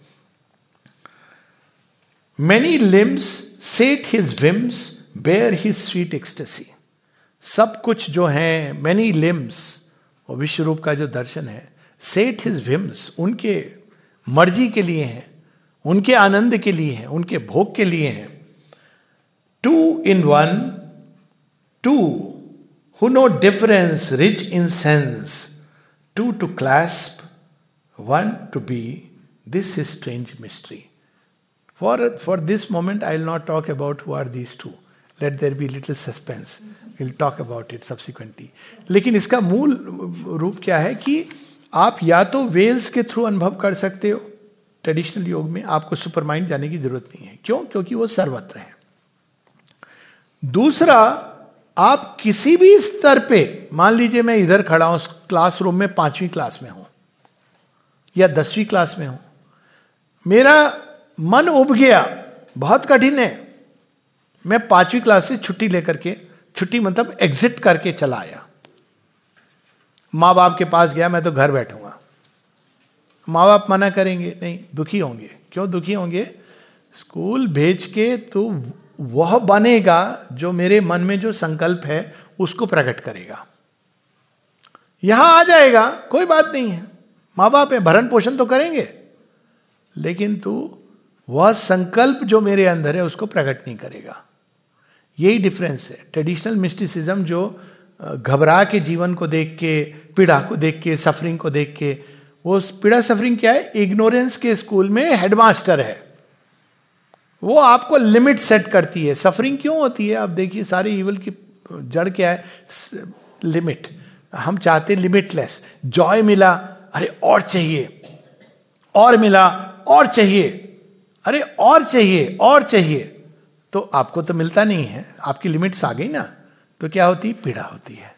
Many limbs sate his whims, bear his sweet ecstasy. सब कुछ जो है, many limbs, और विश्व रूप का जो दर्शन है, sate his whims, उनके मर्जी के लिए हैं, उनके आनंद के लिए हैं, उनके भोग के लिए हैं। Two in one, two who know difference, rich in sense, two to clasp, one to be, this is strange mystery. For this moment, I will not talk about who are these two. Let there be little suspense. We'll talk about it subsequently. लेकिन इसका मूल रूप क्या है कि आप या तो वेल्स के थ्रू अनुभव कर सकते हो, ट्रेडिशनल योग में आपको सुपर माइंड जाने की जरूरत नहीं है। क्यों? क्योंकि वो सर्वत्र है। दूसरा, आप किसी भी स्तर पे, मान लीजिए मैं इधर खड़ा हूं क्लासरूम में, 5वीं क्लास में हूं या 10वीं क्लास में हूं, मेरा मन उब गया, बहुत कठिन है, मैं 5वीं क्लास से छुट्टी लेकर के, छुट्टी मतलब एग्जिट करके चला आया, माँ बाप के पास गया, मैं तो घर बैठूंगा। माँ बाप मना करेंगे, नहीं, दुखी होंगे। क्यों दुखी होंगे? स्कूल भेज के तो वह बनेगा जो मेरे मन में जो संकल्प है उसको प्रकट करेगा। यहां आ जाएगा, कोई बात नहीं है, माँ बाप है, भरण पोषण तो करेंगे, लेकिन तू वह संकल्प जो मेरे अंदर है उसको प्रकट नहीं करेगा। यही डिफरेंस है। ट्रेडिशनल मिस्टिसिज्म जो घबरा के जीवन को देख के, पीड़ा को देख के, सफरिंग को देख के, वो पीड़ा सफरिंग क्या है? इग्नोरेंस के स्कूल में हेडमास्टर है, वो आपको लिमिट सेट करती है। सफरिंग क्यों होती है? आप देखिए, सारे इवल की जड़ क्या है? लिमिट। हम चाहते लिमिटलेस। जॉय मिला, अरे और चाहिए, और मिला और चाहिए, अरे और चाहिए और चाहिए, तो आपको तो मिलता नहीं है, आपकी लिमिट्स आ गई ना, तो क्या होती? पीड़ा होती है।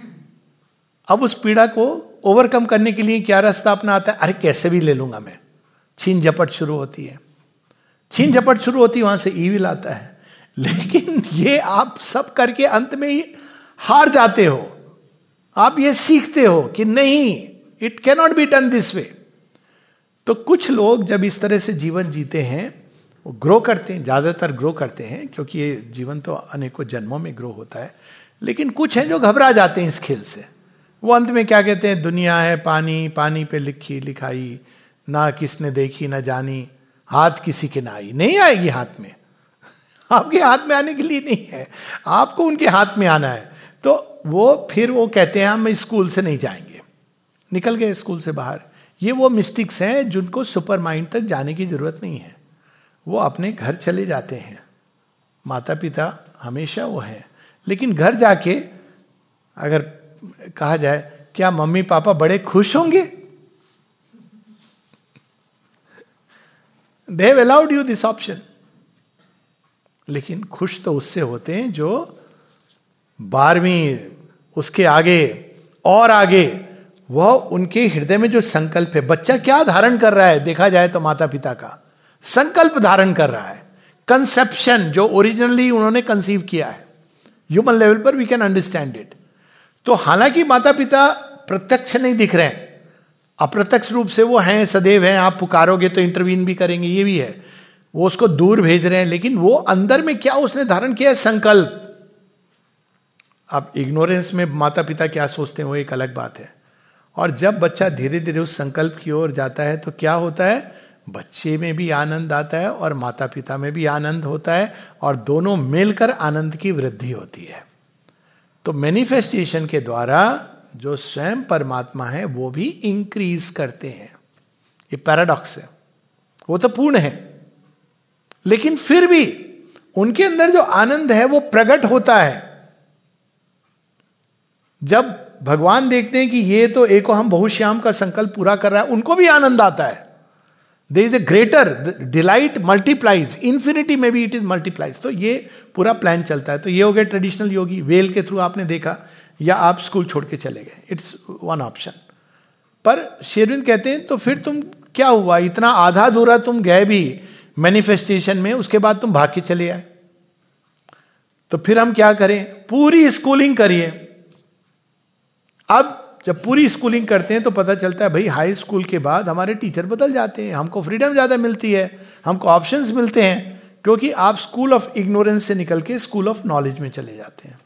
अब उस पीड़ा को ओवरकम करने के लिए क्या रास्ता अपनाता है? अरे कैसे भी ले लूंगा मैं। छीन झपट शुरू होती है, छीन झपट शुरू होती है, वहां से ईविल आता है। लेकिन ये आप सब करके अंत में ही हार जाते हो। आप ये सीखते हो कि नहीं, it can not be done this way. तो कुछ लोग जब इस तरह से जीवन जीते हैं, वो ग्रो करते हैं, ज्यादातर ग्रो करते हैं, क्योंकि ये जीवन तो अनेकों जन्मों में ग्रो होता है। लेकिन कुछ हैं जो घबरा जाते हैं इस खेल से। वो अंत में क्या कहते हैं? दुनिया है पानी, पानी पे लिखी लिखाई, ना किसने देखी ना जानी, हाथ किसी के ना आई। नहीं आएगी हाथ में, आपके हाथ में आने के लिए नहीं है, आपको उनके हाथ में आना है। तो वो फिर वो कहते हैं हम स्कूल से नहीं जाएंगे, निकल गए स्कूल से बाहर। ये वो मिस्टिक्स हैं जिनको सुपर माइंड तक जाने की जरूरत नहीं है, वो अपने घर चले जाते हैं। माता पिता हमेशा वो है, लेकिन घर जाके अगर कहा जाए क्या मम्मी पापा बड़े खुश होंगे? They have allowed you this option. लेकिन खुश तो उससे होते हैं जो 12वीं, उसके आगे और आगे, वह उनके हृदय में जो संकल्प है। बच्चा क्या धारण कर रहा है? देखा जाए तो माता पिता का संकल्प धारण कर रहा है, कंसेप्शन जो ओरिजिनली उन्होंने कंसीव किया है। ह्यूमन लेवल पर वी कैन अंडरस्टैंड इट। तो हालांकि माता पिता प्रत्यक्ष नहीं दिख रहे हैं, अप्रत्यक्ष रूप से वो हैं, सदैव हैं, आप पुकारोगे तो इंटरवीन भी करेंगे, ये भी है। वो उसको दूर भेज रहे हैं, लेकिन वो अंदर में क्या उसने धारण किया है? संकल्प। अब इग्नोरेंस में माता पिता क्या सोचते हैं वो एक अलग बात है। और जब बच्चा धीरे धीरे उस संकल्प की ओर जाता है तो क्या होता है, बच्चे में भी आनंद आता है और माता पिता में भी आनंद होता है, और दोनों मिलकर आनंद की वृद्धि होती है। तो मैनिफेस्टेशन के द्वारा जो स्वयं परमात्मा है वो भी इंक्रीज करते हैं। ये पैराडॉक्स है, वो तो पूर्ण है, लेकिन फिर भी उनके अंदर जो आनंद है वो प्रकट होता है। जब भगवान देखते हैं कि ये तो एक हम बहुश्याम का संकल्प पूरा कर रहा है, उनको भी आनंद आता है। There is a greater delight multiplies, infinity में भी इट इज मल्टीप्लाइज। तो ये पूरा प्लान चलता है। तो ये हो गया ट्रेडिशनल योगी, वेल के थ्रू आपने देखा, या आप स्कूल छोड़ के चले गए, इट्स वन ऑप्शन। पर श्री अरविंद कहते हैं तो फिर तुम क्या हुआ, इतना आधा अधूरा तुम गए भी मैनिफेस्टेशन में, उसके बाद तुम भाग के चले आए। तो फिर हम क्या करें, पूरी स्कूलिंग करिए। अब जब पूरी स्कूलिंग करते हैं तो पता चलता है भाई हाई स्कूल के बाद हमारे टीचर बदल जाते हैं, हमको फ्रीडम ज्यादा मिलती है, हमको ऑप्शंस मिलते हैं, क्योंकि आप स्कूल ऑफ इग्नोरेंस से निकल के स्कूल ऑफ नॉलेज में चले जाते हैं।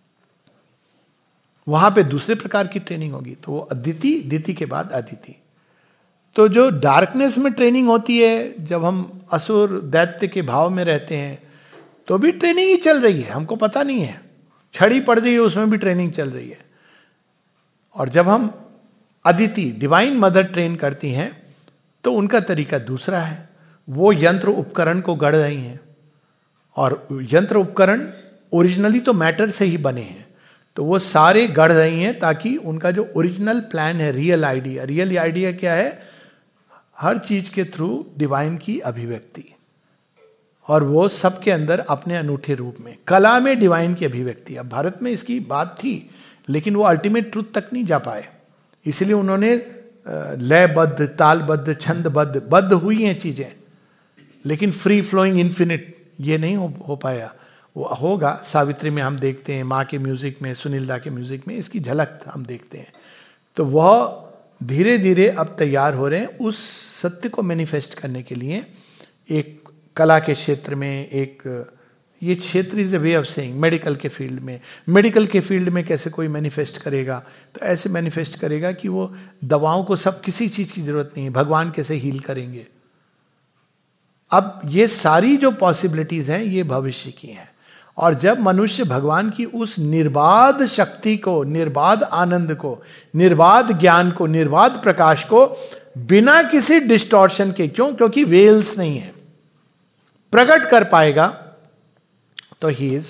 वहां पे दूसरे प्रकार की ट्रेनिंग होगी। तो वो अदिति, दिति के बाद अदिति। तो जो डार्कनेस में ट्रेनिंग होती है, जब हम असुर दैत्य के भाव में रहते हैं तो भी ट्रेनिंग ही चल रही है, हमको पता नहीं है। छड़ी पड़ गई है उसमें भी ट्रेनिंग चल रही है। और जब हम अदिति डिवाइन मदर ट्रेन करती हैं तो उनका तरीका दूसरा है। वो यंत्र उपकरण को गढ़ रही हैं, और यंत्र उपकरण ओरिजिनली तो मैटर से ही बने हैं, तो वो सारे गढ़ रही हैं ताकि उनका जो ओरिजिनल प्लान है, रियल आइडिया क्या है, हर चीज के थ्रू डिवाइन की अभिव्यक्ति, और वो सबके अंदर अपने अनूठे रूप में, कला में डिवाइन की अभिव्यक्ति। अब भारत में इसकी बात थी, लेकिन वो अल्टीमेट ट्रूथ तक नहीं जा पाए, इसलिए उन्होंने लयबद्ध, तालबद्ध, छंदबद्ध हुई हैं चीजें, लेकिन फ्री फ्लोइंग इन्फिनिट ये नहीं हो पाया। वो होगा, सावित्री में हम देखते हैं, माँ के म्यूजिक में, सुनील दा के म्यूजिक में इसकी झलक हम देखते हैं। तो वह धीरे धीरे अब तैयार हो रहे हैं उस सत्य को मैनिफेस्ट करने के लिए। एक कला के क्षेत्र में, एक ये क्षेत्र is a way of saying, medical के फील्ड में कैसे कोई मैनिफेस्ट करेगा, तो ऐसे मैनिफेस्ट करेगा कि वो दवाओं को सब, किसी चीज की जरूरत नहीं है, भगवान कैसे हील करेंगे। अब ये सारी जो पॉसिबिलिटीज हैं ये भविष्य की हैं। और जब मनुष्य भगवान की उस निर्बाध शक्ति को, निर्बाध आनंद को, निर्बाध ज्ञान को, निर्बाध प्रकाश को बिना किसी डिस्टॉर्शन के, क्योंकि वेल्स नहीं है, प्रकट कर पाएगा, तो ही इज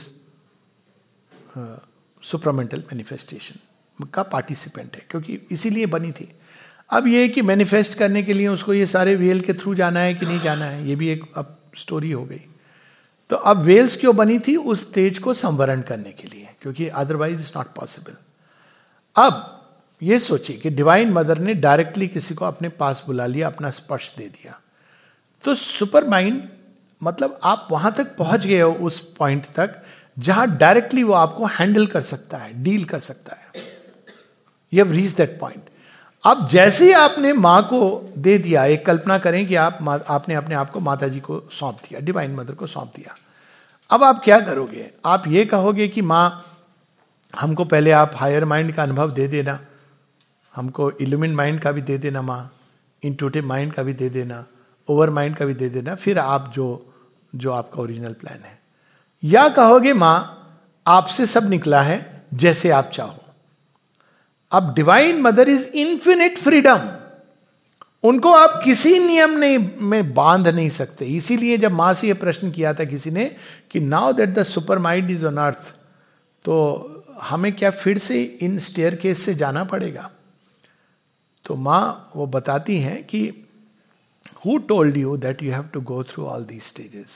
सुप्रामेंटल मैनिफेस्टेशन का पार्टिसिपेंट है, क्योंकि इसीलिए बनी थी। अब ये कि मैनिफेस्ट करने के लिए उसको ये सारे वेल के थ्रू जाना है कि नहीं जाना है, ये भी एक अब स्टोरी हो गई। तो अब वेल्स क्यों बनी थी, उस तेज को संवरण करने के लिए, क्योंकि अदरवाइज इट्स नॉट पॉसिबल। अब ये सोचिए कि डिवाइन मदर ने डायरेक्टली किसी को अपने पास बुला लिया, अपना स्पर्श दे दिया। तो सुपर माइंड मतलब आप वहां तक पहुंच गए हो, उस पॉइंट तक जहां डायरेक्टली वो आपको हैंडल कर सकता है, डील कर सकता है। You have reached that point. अब जैसे ही आपने मां को दे दिया, एक कल्पना करें कि आपने अपने आप को माता जी को सौंप दिया, डिवाइन मदर को सौंप दिया। अब आप क्या करोगे, आप ये कहोगे कि मां हमको पहले आप हायर माइंड का अनुभव दे देना, हमको इल्यूमिन माइंड का भी दे देना, मां इंट्यूटिव माइंड का भी दे देना, ओवर माइंड का भी दे देना, फिर आप जो आपका ओरिजिनल प्लान है। या कहोगे मां आपसे सब निकला है, जैसे आप चाहो। अब divine mother is infinite freedom, उनको आप किसी नियम में बांध नहीं सकते। इसीलिए जब मां से यह प्रश्न किया था किसी ने कि now that the supermind is on earth, तो हमें क्या फिर से इन स्टेयरकेस से जाना पड़ेगा? तो मां वो बताती हैं कि Who told you that you have to go through all these stages?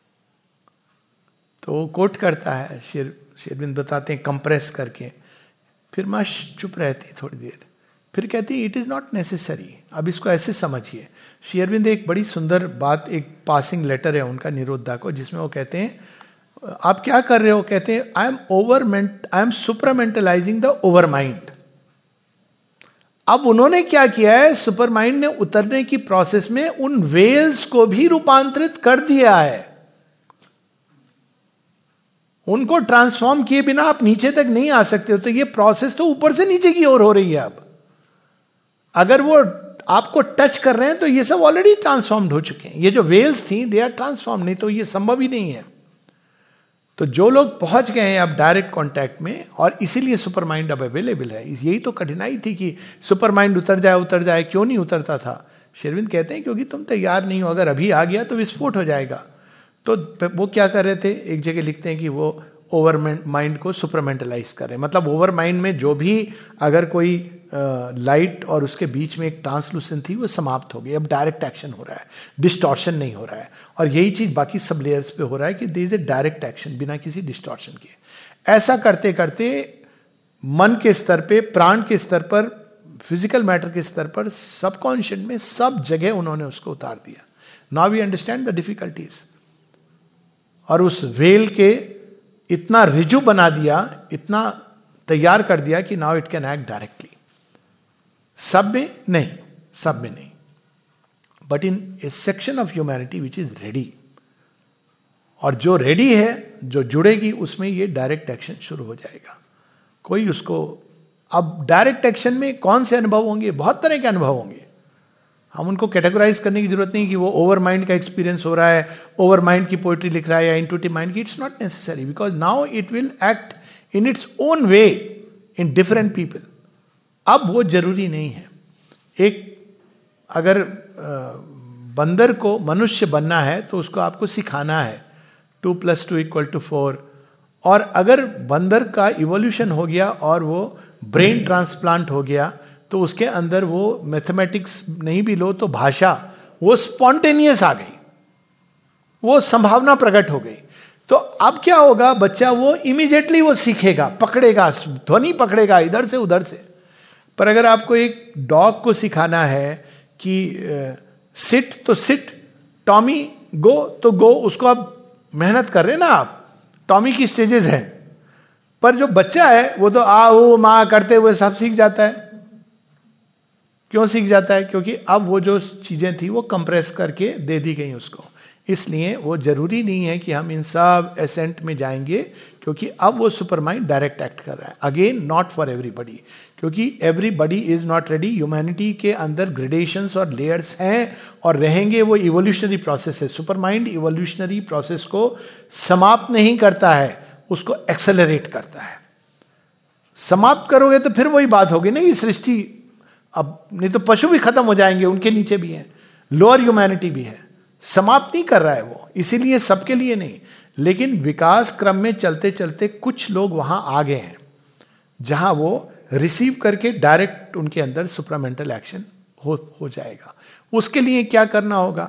तो कोट करता है शेरविंद, बताते हैं कंप्रेस करके। फिर मां चुप रहती थोड़ी देर, फिर कहती इट इज नॉट नेसेसरी। अब इसको ऐसे समझिए, शेरविंद एक बड़ी सुंदर बात, एक पासिंग लेटर है उनका निरोधा को, जिसमें वो कहते हैं आप क्या कर रहे हो, कहते हैं I am supramentalising the overmind. अब उन्होंने क्या किया है, सुपर माइंड ने उतरने की प्रोसेस में उन वेल्स को भी रूपांतरित कर दिया है। उनको ट्रांसफॉर्म किए बिना आप नीचे तक नहीं आ सकते हो। तो ये प्रोसेस तो ऊपर से नीचे की ओर हो रही है। अब अगर वो आपको टच कर रहे हैं तो ये सब ऑलरेडी ट्रांसफॉर्म्ड हो चुके हैं। ये जो वेल्स थी दे आर ट्रांसफॉर्म, नहीं तो ये संभव ही नहीं है। तो जो लोग पहुंच गए हैं अब डायरेक्ट कांटेक्ट में, और इसीलिए सुपर माइंड अब अवेलेबल है। यही तो कठिनाई थी कि सुपर माइंड उतर जाए, क्यों नहीं उतरता था? श्री अरविंद कहते हैं क्योंकि तुम तैयार नहीं हो, अगर अभी आ गया तो विस्फोट हो जाएगा। तो वो क्या कर रहे थे, एक जगह लिखते हैं कि वो ओवर माइंड को सुपरमेंटलाइज कर रहे हैं। मतलब ओवर माइंड में जो भी अगर कोई लाइट और उसके बीच में एक ट्रांसलूसेंट थी वो समाप्त हो गई। अब डायरेक्ट एक्शन हो रहा है, डिस्टॉर्शन नहीं हो रहा है। और यही चीज बाकी सब लेयर्स पे हो रहा है कि there is a direct action बिना किसी डिस्टॉर्शन के। ऐसा करते करते मन के स्तर पे, प्राण के स्तर पर, फिजिकल मैटर के स्तर पर, सबकॉन्शियस में सब जगह उन्होंने उसको उतार दिया। Now we understand the difficulties. और उस वेल के इतना रिजु बना दिया, इतना तैयार कर दिया कि now it can act directly. सब में नहीं, but in a section of humanity which is ready. और जो रेडी है, जो जुड़ेगी, उसमें ये डायरेक्ट एक्शन शुरू हो जाएगा। कोई उसको, अब डायरेक्ट एक्शन में कौन से अनुभव होंगे? बहुत तरह के अनुभव होंगे। हम उनको कैटेगराइज करने की जरूरत नहीं कि वो ओवर माइंड का एक्सपीरियंस हो रहा है, ओवर माइंड की पोएट्री लिख रहा है या इंट्यूटिव माइंड की। It's not necessary, because now it will act in its own way in different people. अब वो जरूरी नहीं है। एक अगर बंदर को मनुष्य बनना है तो उसको आपको सिखाना है 2 + 2 = 4। और अगर बंदर का इवोल्यूशन हो गया और वो ब्रेन ट्रांसप्लांट हो गया तो उसके अंदर वो मैथमेटिक्स नहीं भी लो तो भाषा वो स्पॉन्टेनियस आ गई, वो संभावना प्रकट हो गई। तो अब क्या होगा, बच्चा वो इमीडिएटली वो सीखेगा, पकड़ेगा, ध्वनि पकड़ेगा इधर से उधर से। पर अगर आपको एक डॉग को सिखाना है कि सिट तो सिट, टॉमी गो तो गो, उसको आप मेहनत कर रहे हैं ना, आप टॉमी की स्टेजेस हैं। पर जो बच्चा है वो तो आ ओ माँ करते हुए सब सीख जाता है। क्यों सीख जाता है? क्योंकि अब वो जो चीजें थी वो कंप्रेस करके दे दी गई उसको। इसलिए वो जरूरी नहीं है कि हम इन सब एसेंट में जाएंगे, क्योंकि अब वो सुपर माइंड डायरेक्ट एक्ट कर रहा है। अगेन नॉट फॉर एवरीबडी, क्योंकि everybody is not ready. Humanity के अंदर ग्रेडेशंस और लेयर्स हैं और रहेंगे। वो इवोल्यूशनरी प्रोसेस है। सुपर माइंड इवोल्यूशनरी प्रोसेस को समाप्त नहीं करता है, उसको एक्सेलरेट करता है। समाप्त करोगे तो फिर वही बात होगी ना, ये सृष्टि अब नहीं तो पशु भी खत्म हो जाएंगे, उनके नीचे भी हैं, लोअर ह्यूमैनिटी भी है। समाप्त नहीं कर रहा है वो, इसीलिए सबके लिए नहीं। लेकिन विकास क्रम में चलते चलते कुछ लोग वहां आ गए हैं जहां वो रिसीव करके डायरेक्ट उनके अंदर सुपरामेंटल एक्शन हो जाएगा। उसके लिए क्या करना होगा?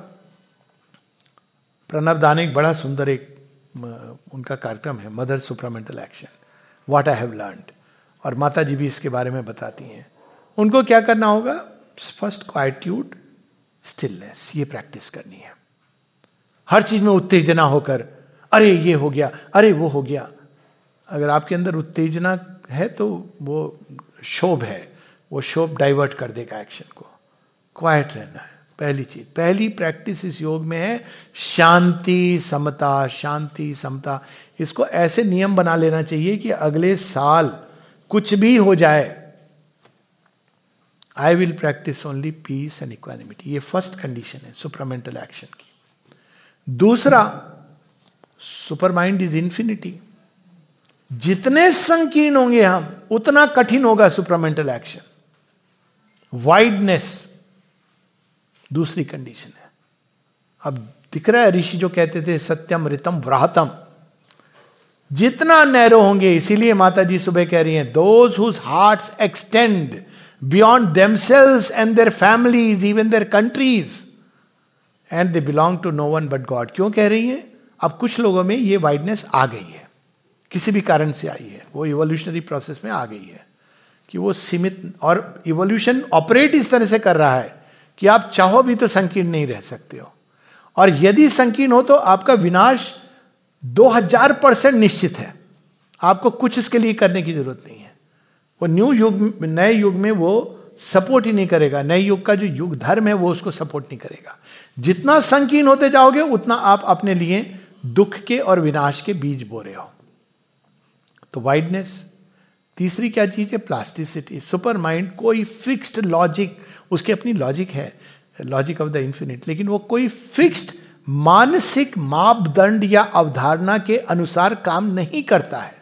प्रणव दान एक बड़ा सुंदर एक उनका कार्यक्रम है, mother supramental action, what I have learned, और माता जी भी इसके बारे में बताती हैं। उनको क्या करना होगा? फर्स्ट क्वाइट्यूड, स्टिलनेस, ये प्रैक्टिस करनी है। हर चीज में उत्तेजना होकर अरे ये हो गया, अरे वो हो गया। अगर आपके अंदर उत्तेजना है तो वो शोभ है, वो शोभ डाइवर्ट कर देगा एक्शन को। क्वाइट रहना है पहली चीज। पहली प्रैक्टिस इस योग में है शांति समता, शांति समता। इसको ऐसे नियम बना लेना चाहिए कि अगले साल कुछ भी हो जाए, I will practice only peace and equanimity. ये फर्स्ट कंडीशन है सुपरामेंटल एक्शन की। दूसरा, सुपर माइंड इज इंफिनिटी। जितने संकीर्ण होंगे हम उतना कठिन होगा सुपरामेंटल एक्शन। वाइडनेस दूसरी कंडीशन है। अब दिख रहा है ऋषि जो कहते थे सत्यम ऋतम व्राहतम, जितना नैरो होंगे। इसीलिए माता जी सुबह कह रही हैं those whose hearts extend beyond themselves and their families, even their countries, and they belong to no one but God। क्यों कह रही हैं? अब कुछ लोगों में ये वाइडनेस आ गई है, किसी भी कारण से आई है, वो इवोल्यूशनरी प्रोसेस में आ गई है कि वो सीमित, और इवोल्यूशन ऑपरेट इस तरह से कर रहा है कि आप चाहो भी तो संकीर्ण नहीं रह सकते हो, और यदि संकीर्ण हो तो आपका विनाश 2000% निश्चित है। आपको कुछ इसके लिए करने की जरूरत नहीं है। वो न्यू युग, नए युग में वो सपोर्ट ही नहीं करेगा। नए युग का जो युग धर्म है वो उसको सपोर्ट नहीं करेगा। जितना संकीर्ण होते जाओगे उतना आप अपने लिए दुख के और विनाश के बीज बो रहे हो। तो वाइडनेस। तीसरी क्या चीज है? प्लास्टिसिटी। सुपर माइंड कोई फिक्स्ड लॉजिक, उसकी अपनी लॉजिक है, लॉजिक ऑफ द इंफिनिट, लेकिन वो कोई फिक्स्ड मानसिक मापदंड या अवधारणा के अनुसार काम नहीं करता है।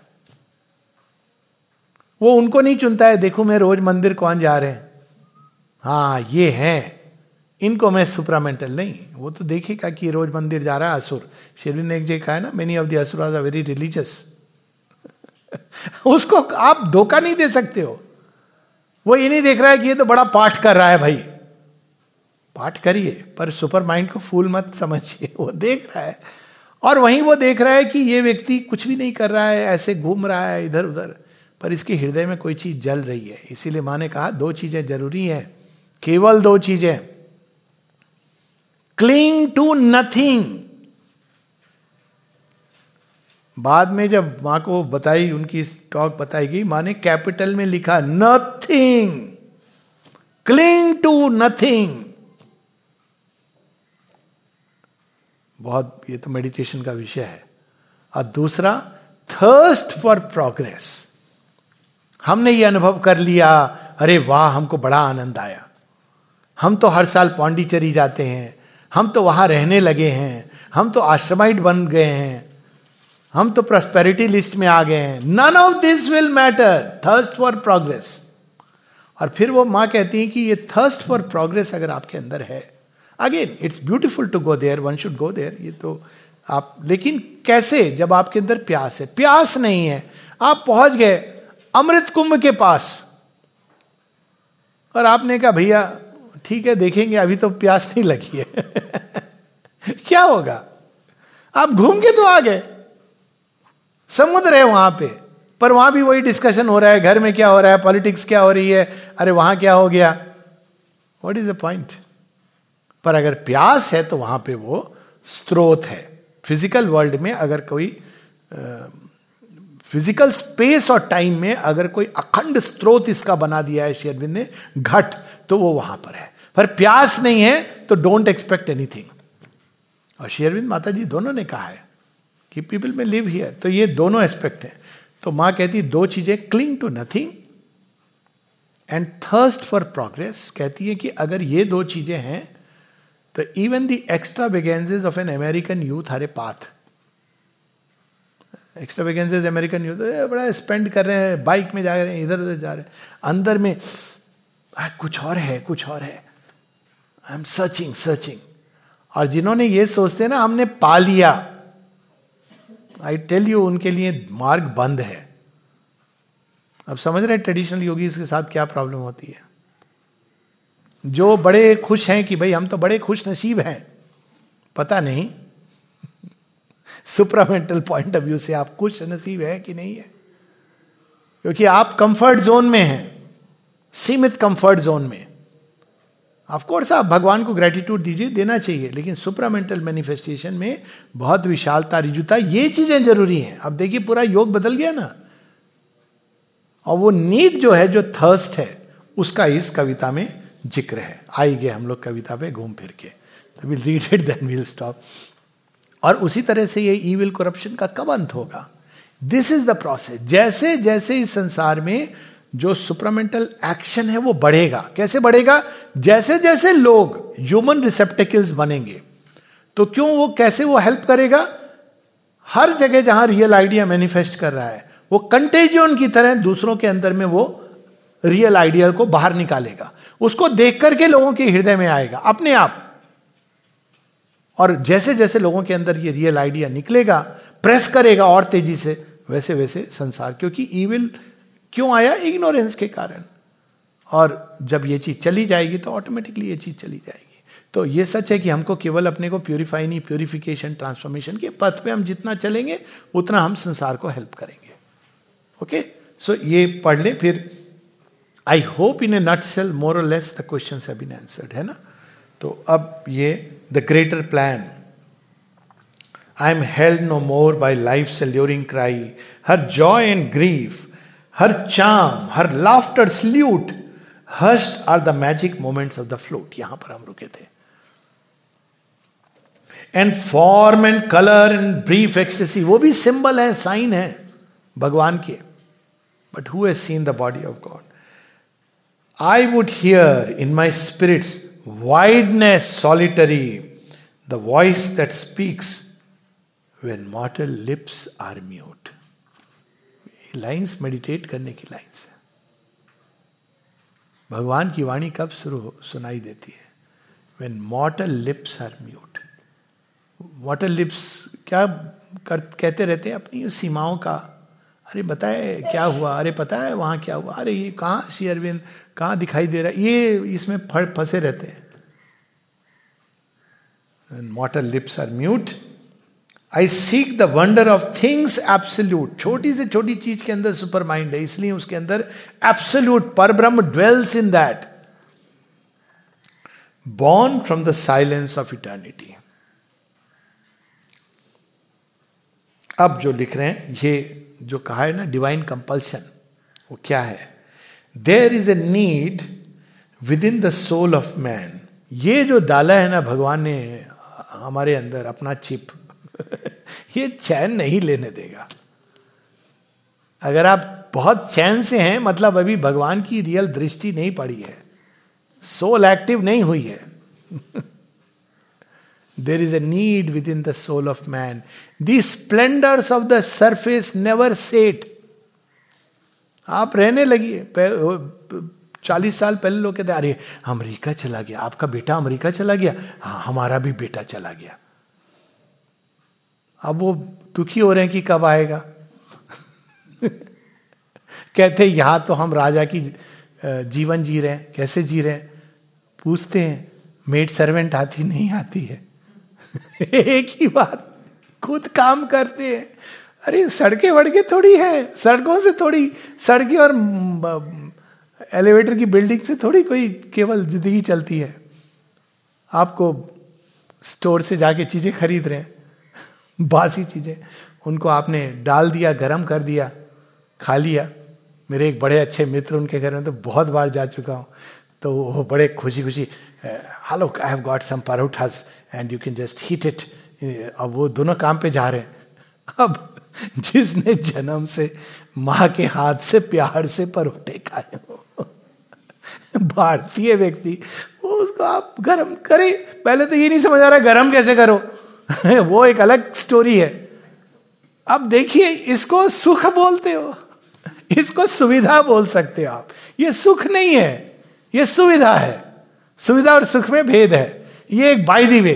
वो उनको नहीं चुनता है, देखो मैं रोज मंदिर कौन जा रहे हैं, हाँ ये हैं, इनको मैं सुपरामेंटल नहीं। वो तो देखेगा कि रोज मंदिर जा रहा है असुर। शेरविंद ने एक जगह कहा है ना, many of the asuras are very religious. उसको आप धोखा नहीं दे सकते हो। वो ये नहीं देख रहा है कि ये तो बड़ा पाठ कर रहा है, भाई पाठ करिए, पर सुपर माइंड को फूल मत समझिए। वो देख रहा है, और वहीं वो देख रहा है कि ये व्यक्ति कुछ भी नहीं कर रहा है, ऐसे घूम रहा है इधर उधर, पर इसके हृदय में कोई चीज जल रही है। इसीलिए माँ ने कहा दो चीजें जरूरी हैं, केवल दो चीजें, क्लिंग टू नथिंग। बाद में जब मां को बताई, उनकी टॉक बताई गई, मां ने कैपिटल में लिखा नथिंग, क्लिंग टू नथिंग। बहुत, ये तो मेडिटेशन का विषय है। और दूसरा, थर्स्ट फॉर प्रोग्रेस। हमने ये अनुभव कर लिया, अरे वाह हमको बड़ा आनंद आया, हम तो हर साल पौंडीचेरी जाते हैं, हम तो वहां रहने लगे हैं, हम तो आश्रमाइट बन गए हैं, हम तो प्रॉस्पेरिटी लिस्ट में आ गए हैं। None of this will matter, thirst for progress. और फिर वो मां कहती है कि ये थर्स्ट फॉर प्रोग्रेस अगर आपके अंदर है, again it's beautiful to go there, one should go there, ये तो आप, लेकिन कैसे? जब आपके अंदर प्यास है। प्यास नहीं है, आप पहुंच गए अमृत कुंभ के पास, और आपने कहा भैया ठीक है देखेंगे, अभी तो प्यास नहीं लगी है। क्या होगा? आप घूम के तो आ गए, समुद्र है वहां पे, पर वहां भी वही डिस्कशन हो रहा है, घर में क्या हो रहा है, पॉलिटिक्स क्या हो रही है, अरे वहां क्या हो गया, व्हाट इज द पॉइंट? पर अगर प्यास है तो वहां पे वो स्रोत है। फिजिकल वर्ल्ड में अगर कोई फिजिकल स्पेस और टाइम में अगर कोई अखंड स्रोत इसका बना दिया है श्री अरविंद ने, घट, तो वो वहां पर है। पर प्यास नहीं है तो डोंट एक्सपेक्ट एनीथिंग। और श्री अरविंद माता जी दोनों ने कहा है कि पीपल में लिव हियर, तो ये दोनों एस्पेक्ट है। तो मां कहती दो चीजें, cling to nothing and thirst for progress. कहती है कि अगर ये दो चीजें हैं तो even the extravagances of an American youth are a path. Extravagances American youth बड़ा स्पेंड कर रहे हैं, बाइक में जा रहे हैं, इधर उधर जा रहे हैं, अंदर में कुछ और है, कुछ और है, आई एम सर्चिंग सर्चिंग। और जिन्होंने ये सोचते हैं ना हमने पा लिया, आई टेल यू उनके लिए मार्ग बंद है। अब समझ रहे हैं ट्रेडिशनल योगी के साथ क्या प्रॉब्लम होती है। जो बड़े खुश हैं कि भाई हम तो बड़े खुश नसीब हैं, पता नहीं सुप्रामेंटल पॉइंट ऑफ व्यू से आप खुश नसीब है कि नहीं है, क्योंकि आप कंफर्ट जोन में हैं, सीमित कंफर्ट जोन में। ऑफ कोर्स आप भगवान को ग्रेटिट्यूड दीजिए, देना चाहिए, लेकिन सुप्रामेंटल मैनिफेस्टेशन में बहुत विशालता, रिजुता, ये चीजें जरूरी हैं। अब देखिए पूरा योग बदल गया ना, और वो नीड जो है, जो थर्स्ट है, उसका इस कविता में जिक्र है। आइए हम लोग कविता पे घूम फिर के, तो will read it then will stop. और उसी तरह से ये ईविल करप्शन का कब अंत होगा? This is the process. जैसे जैसे इस संसार में जो सुप्रामेंटल एक्शन है वो बढ़ेगा। कैसे बढ़ेगा? जैसे जैसे लोग ह्यूमन रिसेप्टिकल्स बनेंगे, तो क्यों वो, कैसे वो हेल्प करेगा? हर जगह जहां रियल आइडिया मैनिफेस्ट कर रहा है, वो कंटेजियन की तरह दूसरों के अंदर में वो रियल आइडिया को बाहर निकालेगा, उसको देख करके लोगों के हृदय में आएगा अपने आप। और जैसे जैसे लोगों के अंदर ये रियल आइडिया निकलेगा, प्रेस करेगा और तेजी से, वैसे वैसे संसार, क्योंकि ईविल क्यों आया? इग्नोरेंस के कारण। और जब ये चीज चली जाएगी तो ऑटोमेटिकली ये चीज चली जाएगी। तो ये सच है कि हमको केवल अपने को प्यूरिफाई नहीं, प्यूरिफिकेशन, ट्रांसफॉर्मेशन के पथ पे हम जितना चलेंगे उतना हम संसार को हेल्प करेंगे। ओके, सो ये पढ़ ले, फिर I hope in A nutshell more और less the questions have been answered, है ना। तो अब ये the greater plan, I am held no more by life's alluring cry, her joy and grief, her charm, her laughter's lute, hers are the magic moments of the flute. यहां पर हम रुके थे। And form and colour and brief ecstasy, वो भी सिंबल है, साइन है, भगवान के, but who has seen the body of God. I would hear in my spirit's wideness solitary the voice that speaks when mortal lips are mute. Lines meditate करने की लाइन्स है. भगवान की वाणी कब सुनाई देती है? When mortal lips are mute. Mortal lips क्या कहते रहते हैं अपनी सीमाओं का. अरे बताए क्या हुआ, अरे पता है वहां क्या हुआ, अरे ये कहाँ श्री अरविंद कहाँ दिखाई दे रहा है, ये इसमें फंसे रहते हैं. Mortal lips are mute. I seek the wonder of things absolute. छोटी से छोटी चीज के अंदर सुपर माइंड है, इसलिए उसके अंदर एब्सोल्यूट परब्रह्म dwells in that. Born from the silence of eternity. अब जो लिख रहे हैं, ये जो कहा है ना डिवाइन कंपल्शन, वो क्या है? There is a need within the soul of man. ये जो डाला है ना भगवान ने हमारे अंदर अपना चिप, ये चैन नहीं लेने देगा. अगर आप बहुत चैन से हैं, मतलब अभी भगवान की रियल दृष्टि नहीं पड़ी है, सोल एक्टिव नहीं हुई है. There is a need within the soul of man. The splendors of the surface never sate. आप रहने लगी 40 साल पहले लोग कहते अरे अमेरिका चला गया, आपका बेटा अमेरिका चला गया, हाँ हमारा भी बेटा चला गया. अब वो दुखी हो रहे हैं कि कब आएगा. कहते यहां तो हम राजा की जीवन जी रहे हैं. कैसे जी रहे हैं? पूछते हैं मेड सर्वेंट आती नहीं आती है. एक ही बात, खुद काम करते हैं. अरे सड़कें वड़के थोड़ी है, सड़कों से थोड़ी, सड़कें और एलिवेटर की बिल्डिंग से थोड़ी कोई केवल जिंदगी चलती है. आपको स्टोर से जाके चीजें खरीद रहे हैं, बासी चीजें, उनको आपने डाल दिया, गरम कर दिया, खा लिया. मेरे एक बड़े अच्छे मित्र, उनके घर में तो बहुत बार जा चुका हूं, तो वो बड़े खुशी खुशी, hello I have got some parathas and you can just heat it. अब वो दोनों काम पे जा रहे हैं. अब जिसने जन्म से माँ के हाथ से प्यार से परोठे खाए हो, भारतीय व्यक्ति, वो उसको आप गरम करे. पहले तो ये नहीं समझ आ रहा गरम कैसे करो. वो एक अलग स्टोरी है. अब देखिए, इसको सुख बोलते हो, इसको सुविधा बोल सकते हो आप. ये सुख नहीं है, ये सुविधा है. सुविधा और सुख में भेद है. ये एक by the way.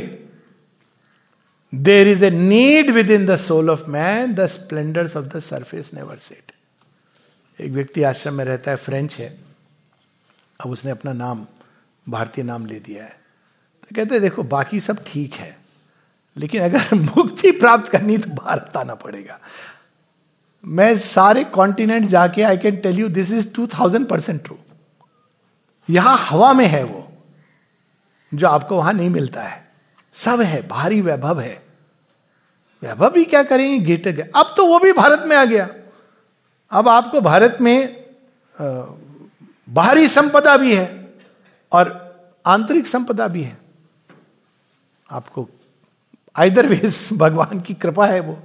There is a need within the soul of man, the splendours of the surface never sate. एक व्यक्ति आश्रम में रहता है, फ्रेंच है. अब उसने अपना नाम भारतीय नाम ले दिया है. तो कहते हैं देखो बाकी सब ठीक है, लेकिन अगर मुक्ति प्राप्त करनी तो भारत आना पड़ेगा. मैं सारे कॉन्टिनेंट जाके I can tell you this is 2000% true. यहां हवा में है वो जो आपको वहां नहीं मिलता है. सब है, भारी वैभव है. वैभव भी क्या करेंगे, गिट गए. अब तो वो भी भारत में आ गया. अब आपको भारत में बाहरी संपदा भी है और आंतरिक संपदा भी है. आपको आइदर वेज भगवान की कृपा है वो.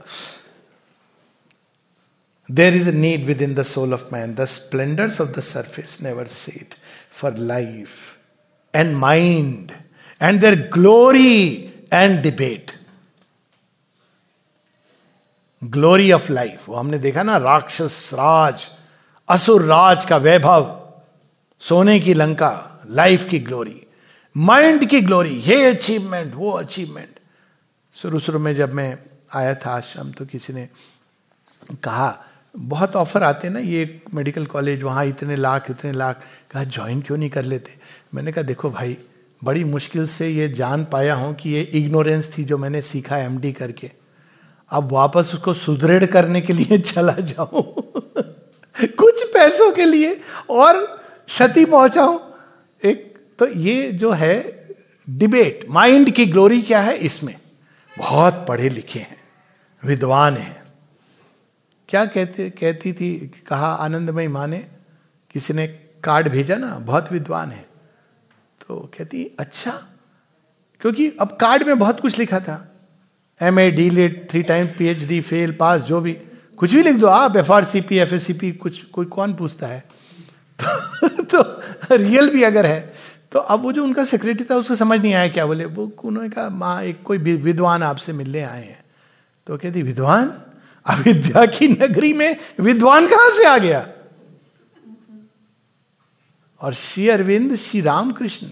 There is a need within the soul of man. The splendors of the surface never sate for life and mind and their glory and debate. Glory of life. वो हमने देखा ना, राक्षस राज, असुर राज का वैभव, सोने की लंका, लाइफ की ग्लोरी, माइंड की ग्लोरी, ये अचीवमेंट, वो अचीवमेंट. शुरू में जब मैं आया था आश्रम, तो किसी ने कहा, बहुत ऑफर आते ना, ये मेडिकल कॉलेज, वहाँ इतने लाख, कहा ज्वाइन क्यों नहीं कर लेते. मैंने कहा देखो भाई, बड़ी मुश्किल से ये जान पाया हूँ कि ये इग्नोरेंस थी जो मैंने सीखा एमडी करके. अब वापस उसको सुदृढ़ करने के लिए चला जाऊं कुछ पैसों के लिए और क्षति पहुंचाऊं. एक तो ये जो है डिबेट, माइंड की ग्लोरी क्या है इसमें. बहुत पढ़े लिखे हैं, विद्वान हैं. क्या कहती थी, कहा आनंदमयी माँ ने, किसी ने कार्ड भेजा ना, बहुत विद्वान है. तो कहती अच्छा, क्योंकि अब कार्ड में बहुत कुछ लिखा था, MA, D.Litt, 3 time PhD, fail, pass, जो भी. कुछ भी लिख दो आप, FRCP FSCP, कुछ कोई कौन पूछता है। तो रियल भी अगर है तो अब वो जो उनका सेक्रेटरी था उसको समझ नहीं आया क्या बोले। वो उन्होंने कहा माँ एक कोई विद्वान आपसे मिलने आए हैं। तो कहती विद्वान, अविद्या की नगरी में विद्वान कहां से आ गया। और श्री अरविंद श्री रामकृष्ण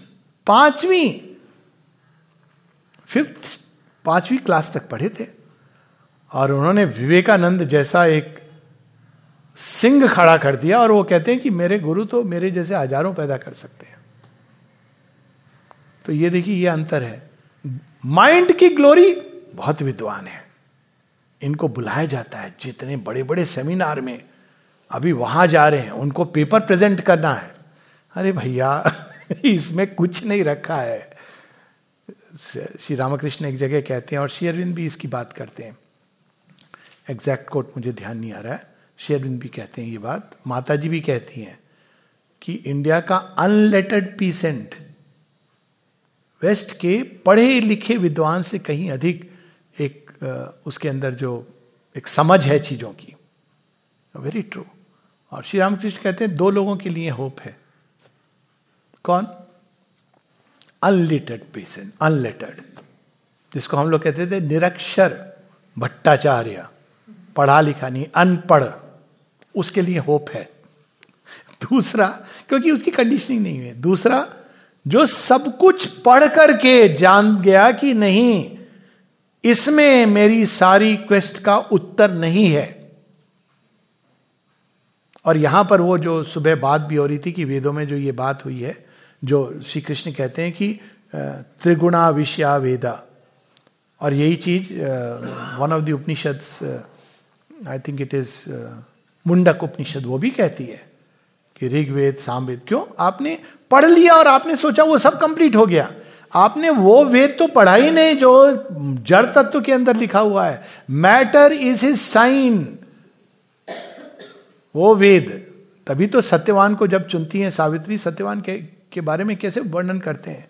पांचवी क्लास तक पढ़े थे और उन्होंने विवेकानंद जैसा एक सिंह खड़ा कर दिया और वो कहते हैं कि मेरे गुरु तो मेरे जैसे हजारों पैदा कर सकते हैं। तो ये देखिए ये अंतर है। माइंड की ग्लोरी, बहुत विद्वान है, इनको बुलाया जाता है जितने बड़े बड़े सेमिनार में, अभी वहां जा रहे हैं, उनको पेपर प्रेजेंट करना है। अरे भैया इसमें कुछ नहीं रखा है। श्री रामकृष्ण एक जगह कहते हैं और श्री अरविंद भी इसकी बात करते हैं, एग्जैक्ट कोट मुझे ध्यान नहीं आ रहा है, श्री अरविंद भी कहते हैं ये बात, माता जी भी कहती हैं कि इंडिया का अनलेटर्ड पीसेंट वेस्ट के पढ़े लिखे विद्वान से कहीं अधिक एक उसके अंदर जो एक समझ है चीजों की, वेरी ट्रू। और श्री रामकृष्ण कहते हैं दो लोगों के लिए होप है। कौन? अनलिटर्ड पेशेंट, अनलेटर्ड, जिसको हम लोग कहते थे निरक्षर भट्टाचार्य, पढ़ा लिखा नहीं, अनपढ़, उसके लिए होप है। दूसरा, क्योंकि उसकी कंडीशनिंग नहीं है। दूसरा, जो सब कुछ पढ़ करके जान गया कि नहीं इसमें मेरी सारी क्वेस्ट का उत्तर नहीं है। और यहां पर वो जो सुबह बात भी हो रही थी कि वेदों में जो ये बात हुई है, जो श्री कृष्ण कहते हैं कि त्रिगुणा विषया वेदा, और यही चीज one of the Upanishads, I think it is Mundaka Upanishad, वो भी कहती है कि ऋग्वेद सामवेद। क्यों? आपने पढ़ लिया और आपने सोचा वो सब कंप्लीट हो गया। आपने वो वेद तो पढ़ा ही नहीं जो जड़ तत्व के अंदर लिखा हुआ है। मैटर इज हिज साइन, वो वेद। तभी तो सत्यवान को जब चुनती हैं सावित्री, सत्यवान के बारे में कैसे वर्णन करते हैं,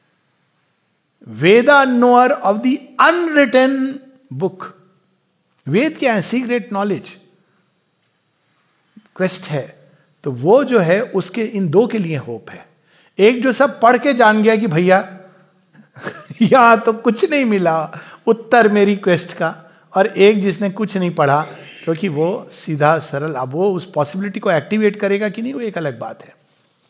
Veda knower of the unwritten book. Veda क्या है? सीक्रेट नॉलेज, क्वेस्ट है। तो वो जो है उसके, इन दो के लिए होप है। एक जो सब पढ़ के जान गया कि भैया यहां तो कुछ नहीं मिला उत्तर मेरी क्वेस्ट का, और एक जिसने कुछ नहीं पढ़ा, क्योंकि वो सीधा सरल, अब वो उस पॉसिबिलिटी को एक्टिवेट करेगा कि नहीं वो एक अलग बात है।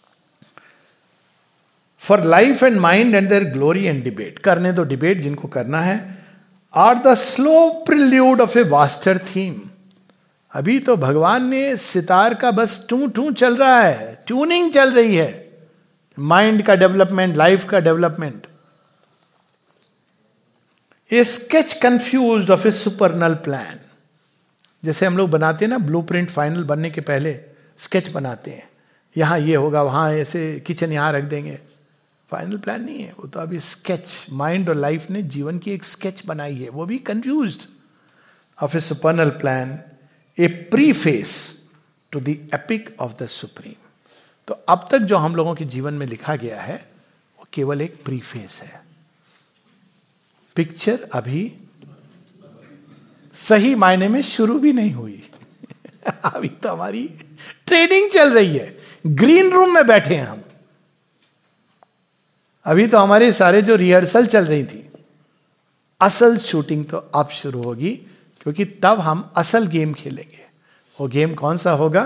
For life and mind and their glory and debate, करने दो डिबेट जिनको करना है, are the slow prelude of a vaster theme. अभी तो भगवान ने सितार का बस टू टू चल रहा है, ट्यूनिंग चल रही है, माइंड का डेवलपमेंट, लाइफ का development. A sketch confused of a supernal plan. जैसे हम लोग बनाते हैं ना ब्लूप्रिंट, फाइनल बनने के पहले स्केच बनाते हैं, यहां ये होगा, वहां ऐसे किचन यहां रख देंगे, फाइनल प्लान नहीं है वो तो अभी स्केच। माइंड और लाइफ ने जीवन की एक स्केच बनाई है, वो भी confused of a supernal plan, a preface to the epic of the supreme. तो अब तक जो हम लोगों के जीवन में लिखा गया है वो केवल एक प्रीफेस है। पिक्चर अभी सही मायने में शुरू भी नहीं हुई अभी तो हमारी ट्रेडिंग चल रही है, ग्रीन रूम में बैठे हैं हम। अभी तो हमारे सारे जो रिहर्सल चल रही थी, असल शूटिंग तो अब शुरू होगी, क्योंकि तब हम असल गेम खेलेंगे। वो गेम कौन सा होगा?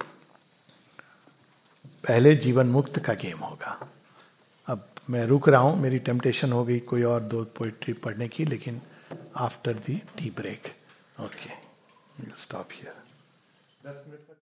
पहले जीवन मुक्त का गेम होगा। अब मैं रुक रहा हूं, मेरी टेम्पटेशन हो गई कोई और दो पोइट्री पढ़ने की, लेकिन after the tea break. Okay, stop here. 10 minute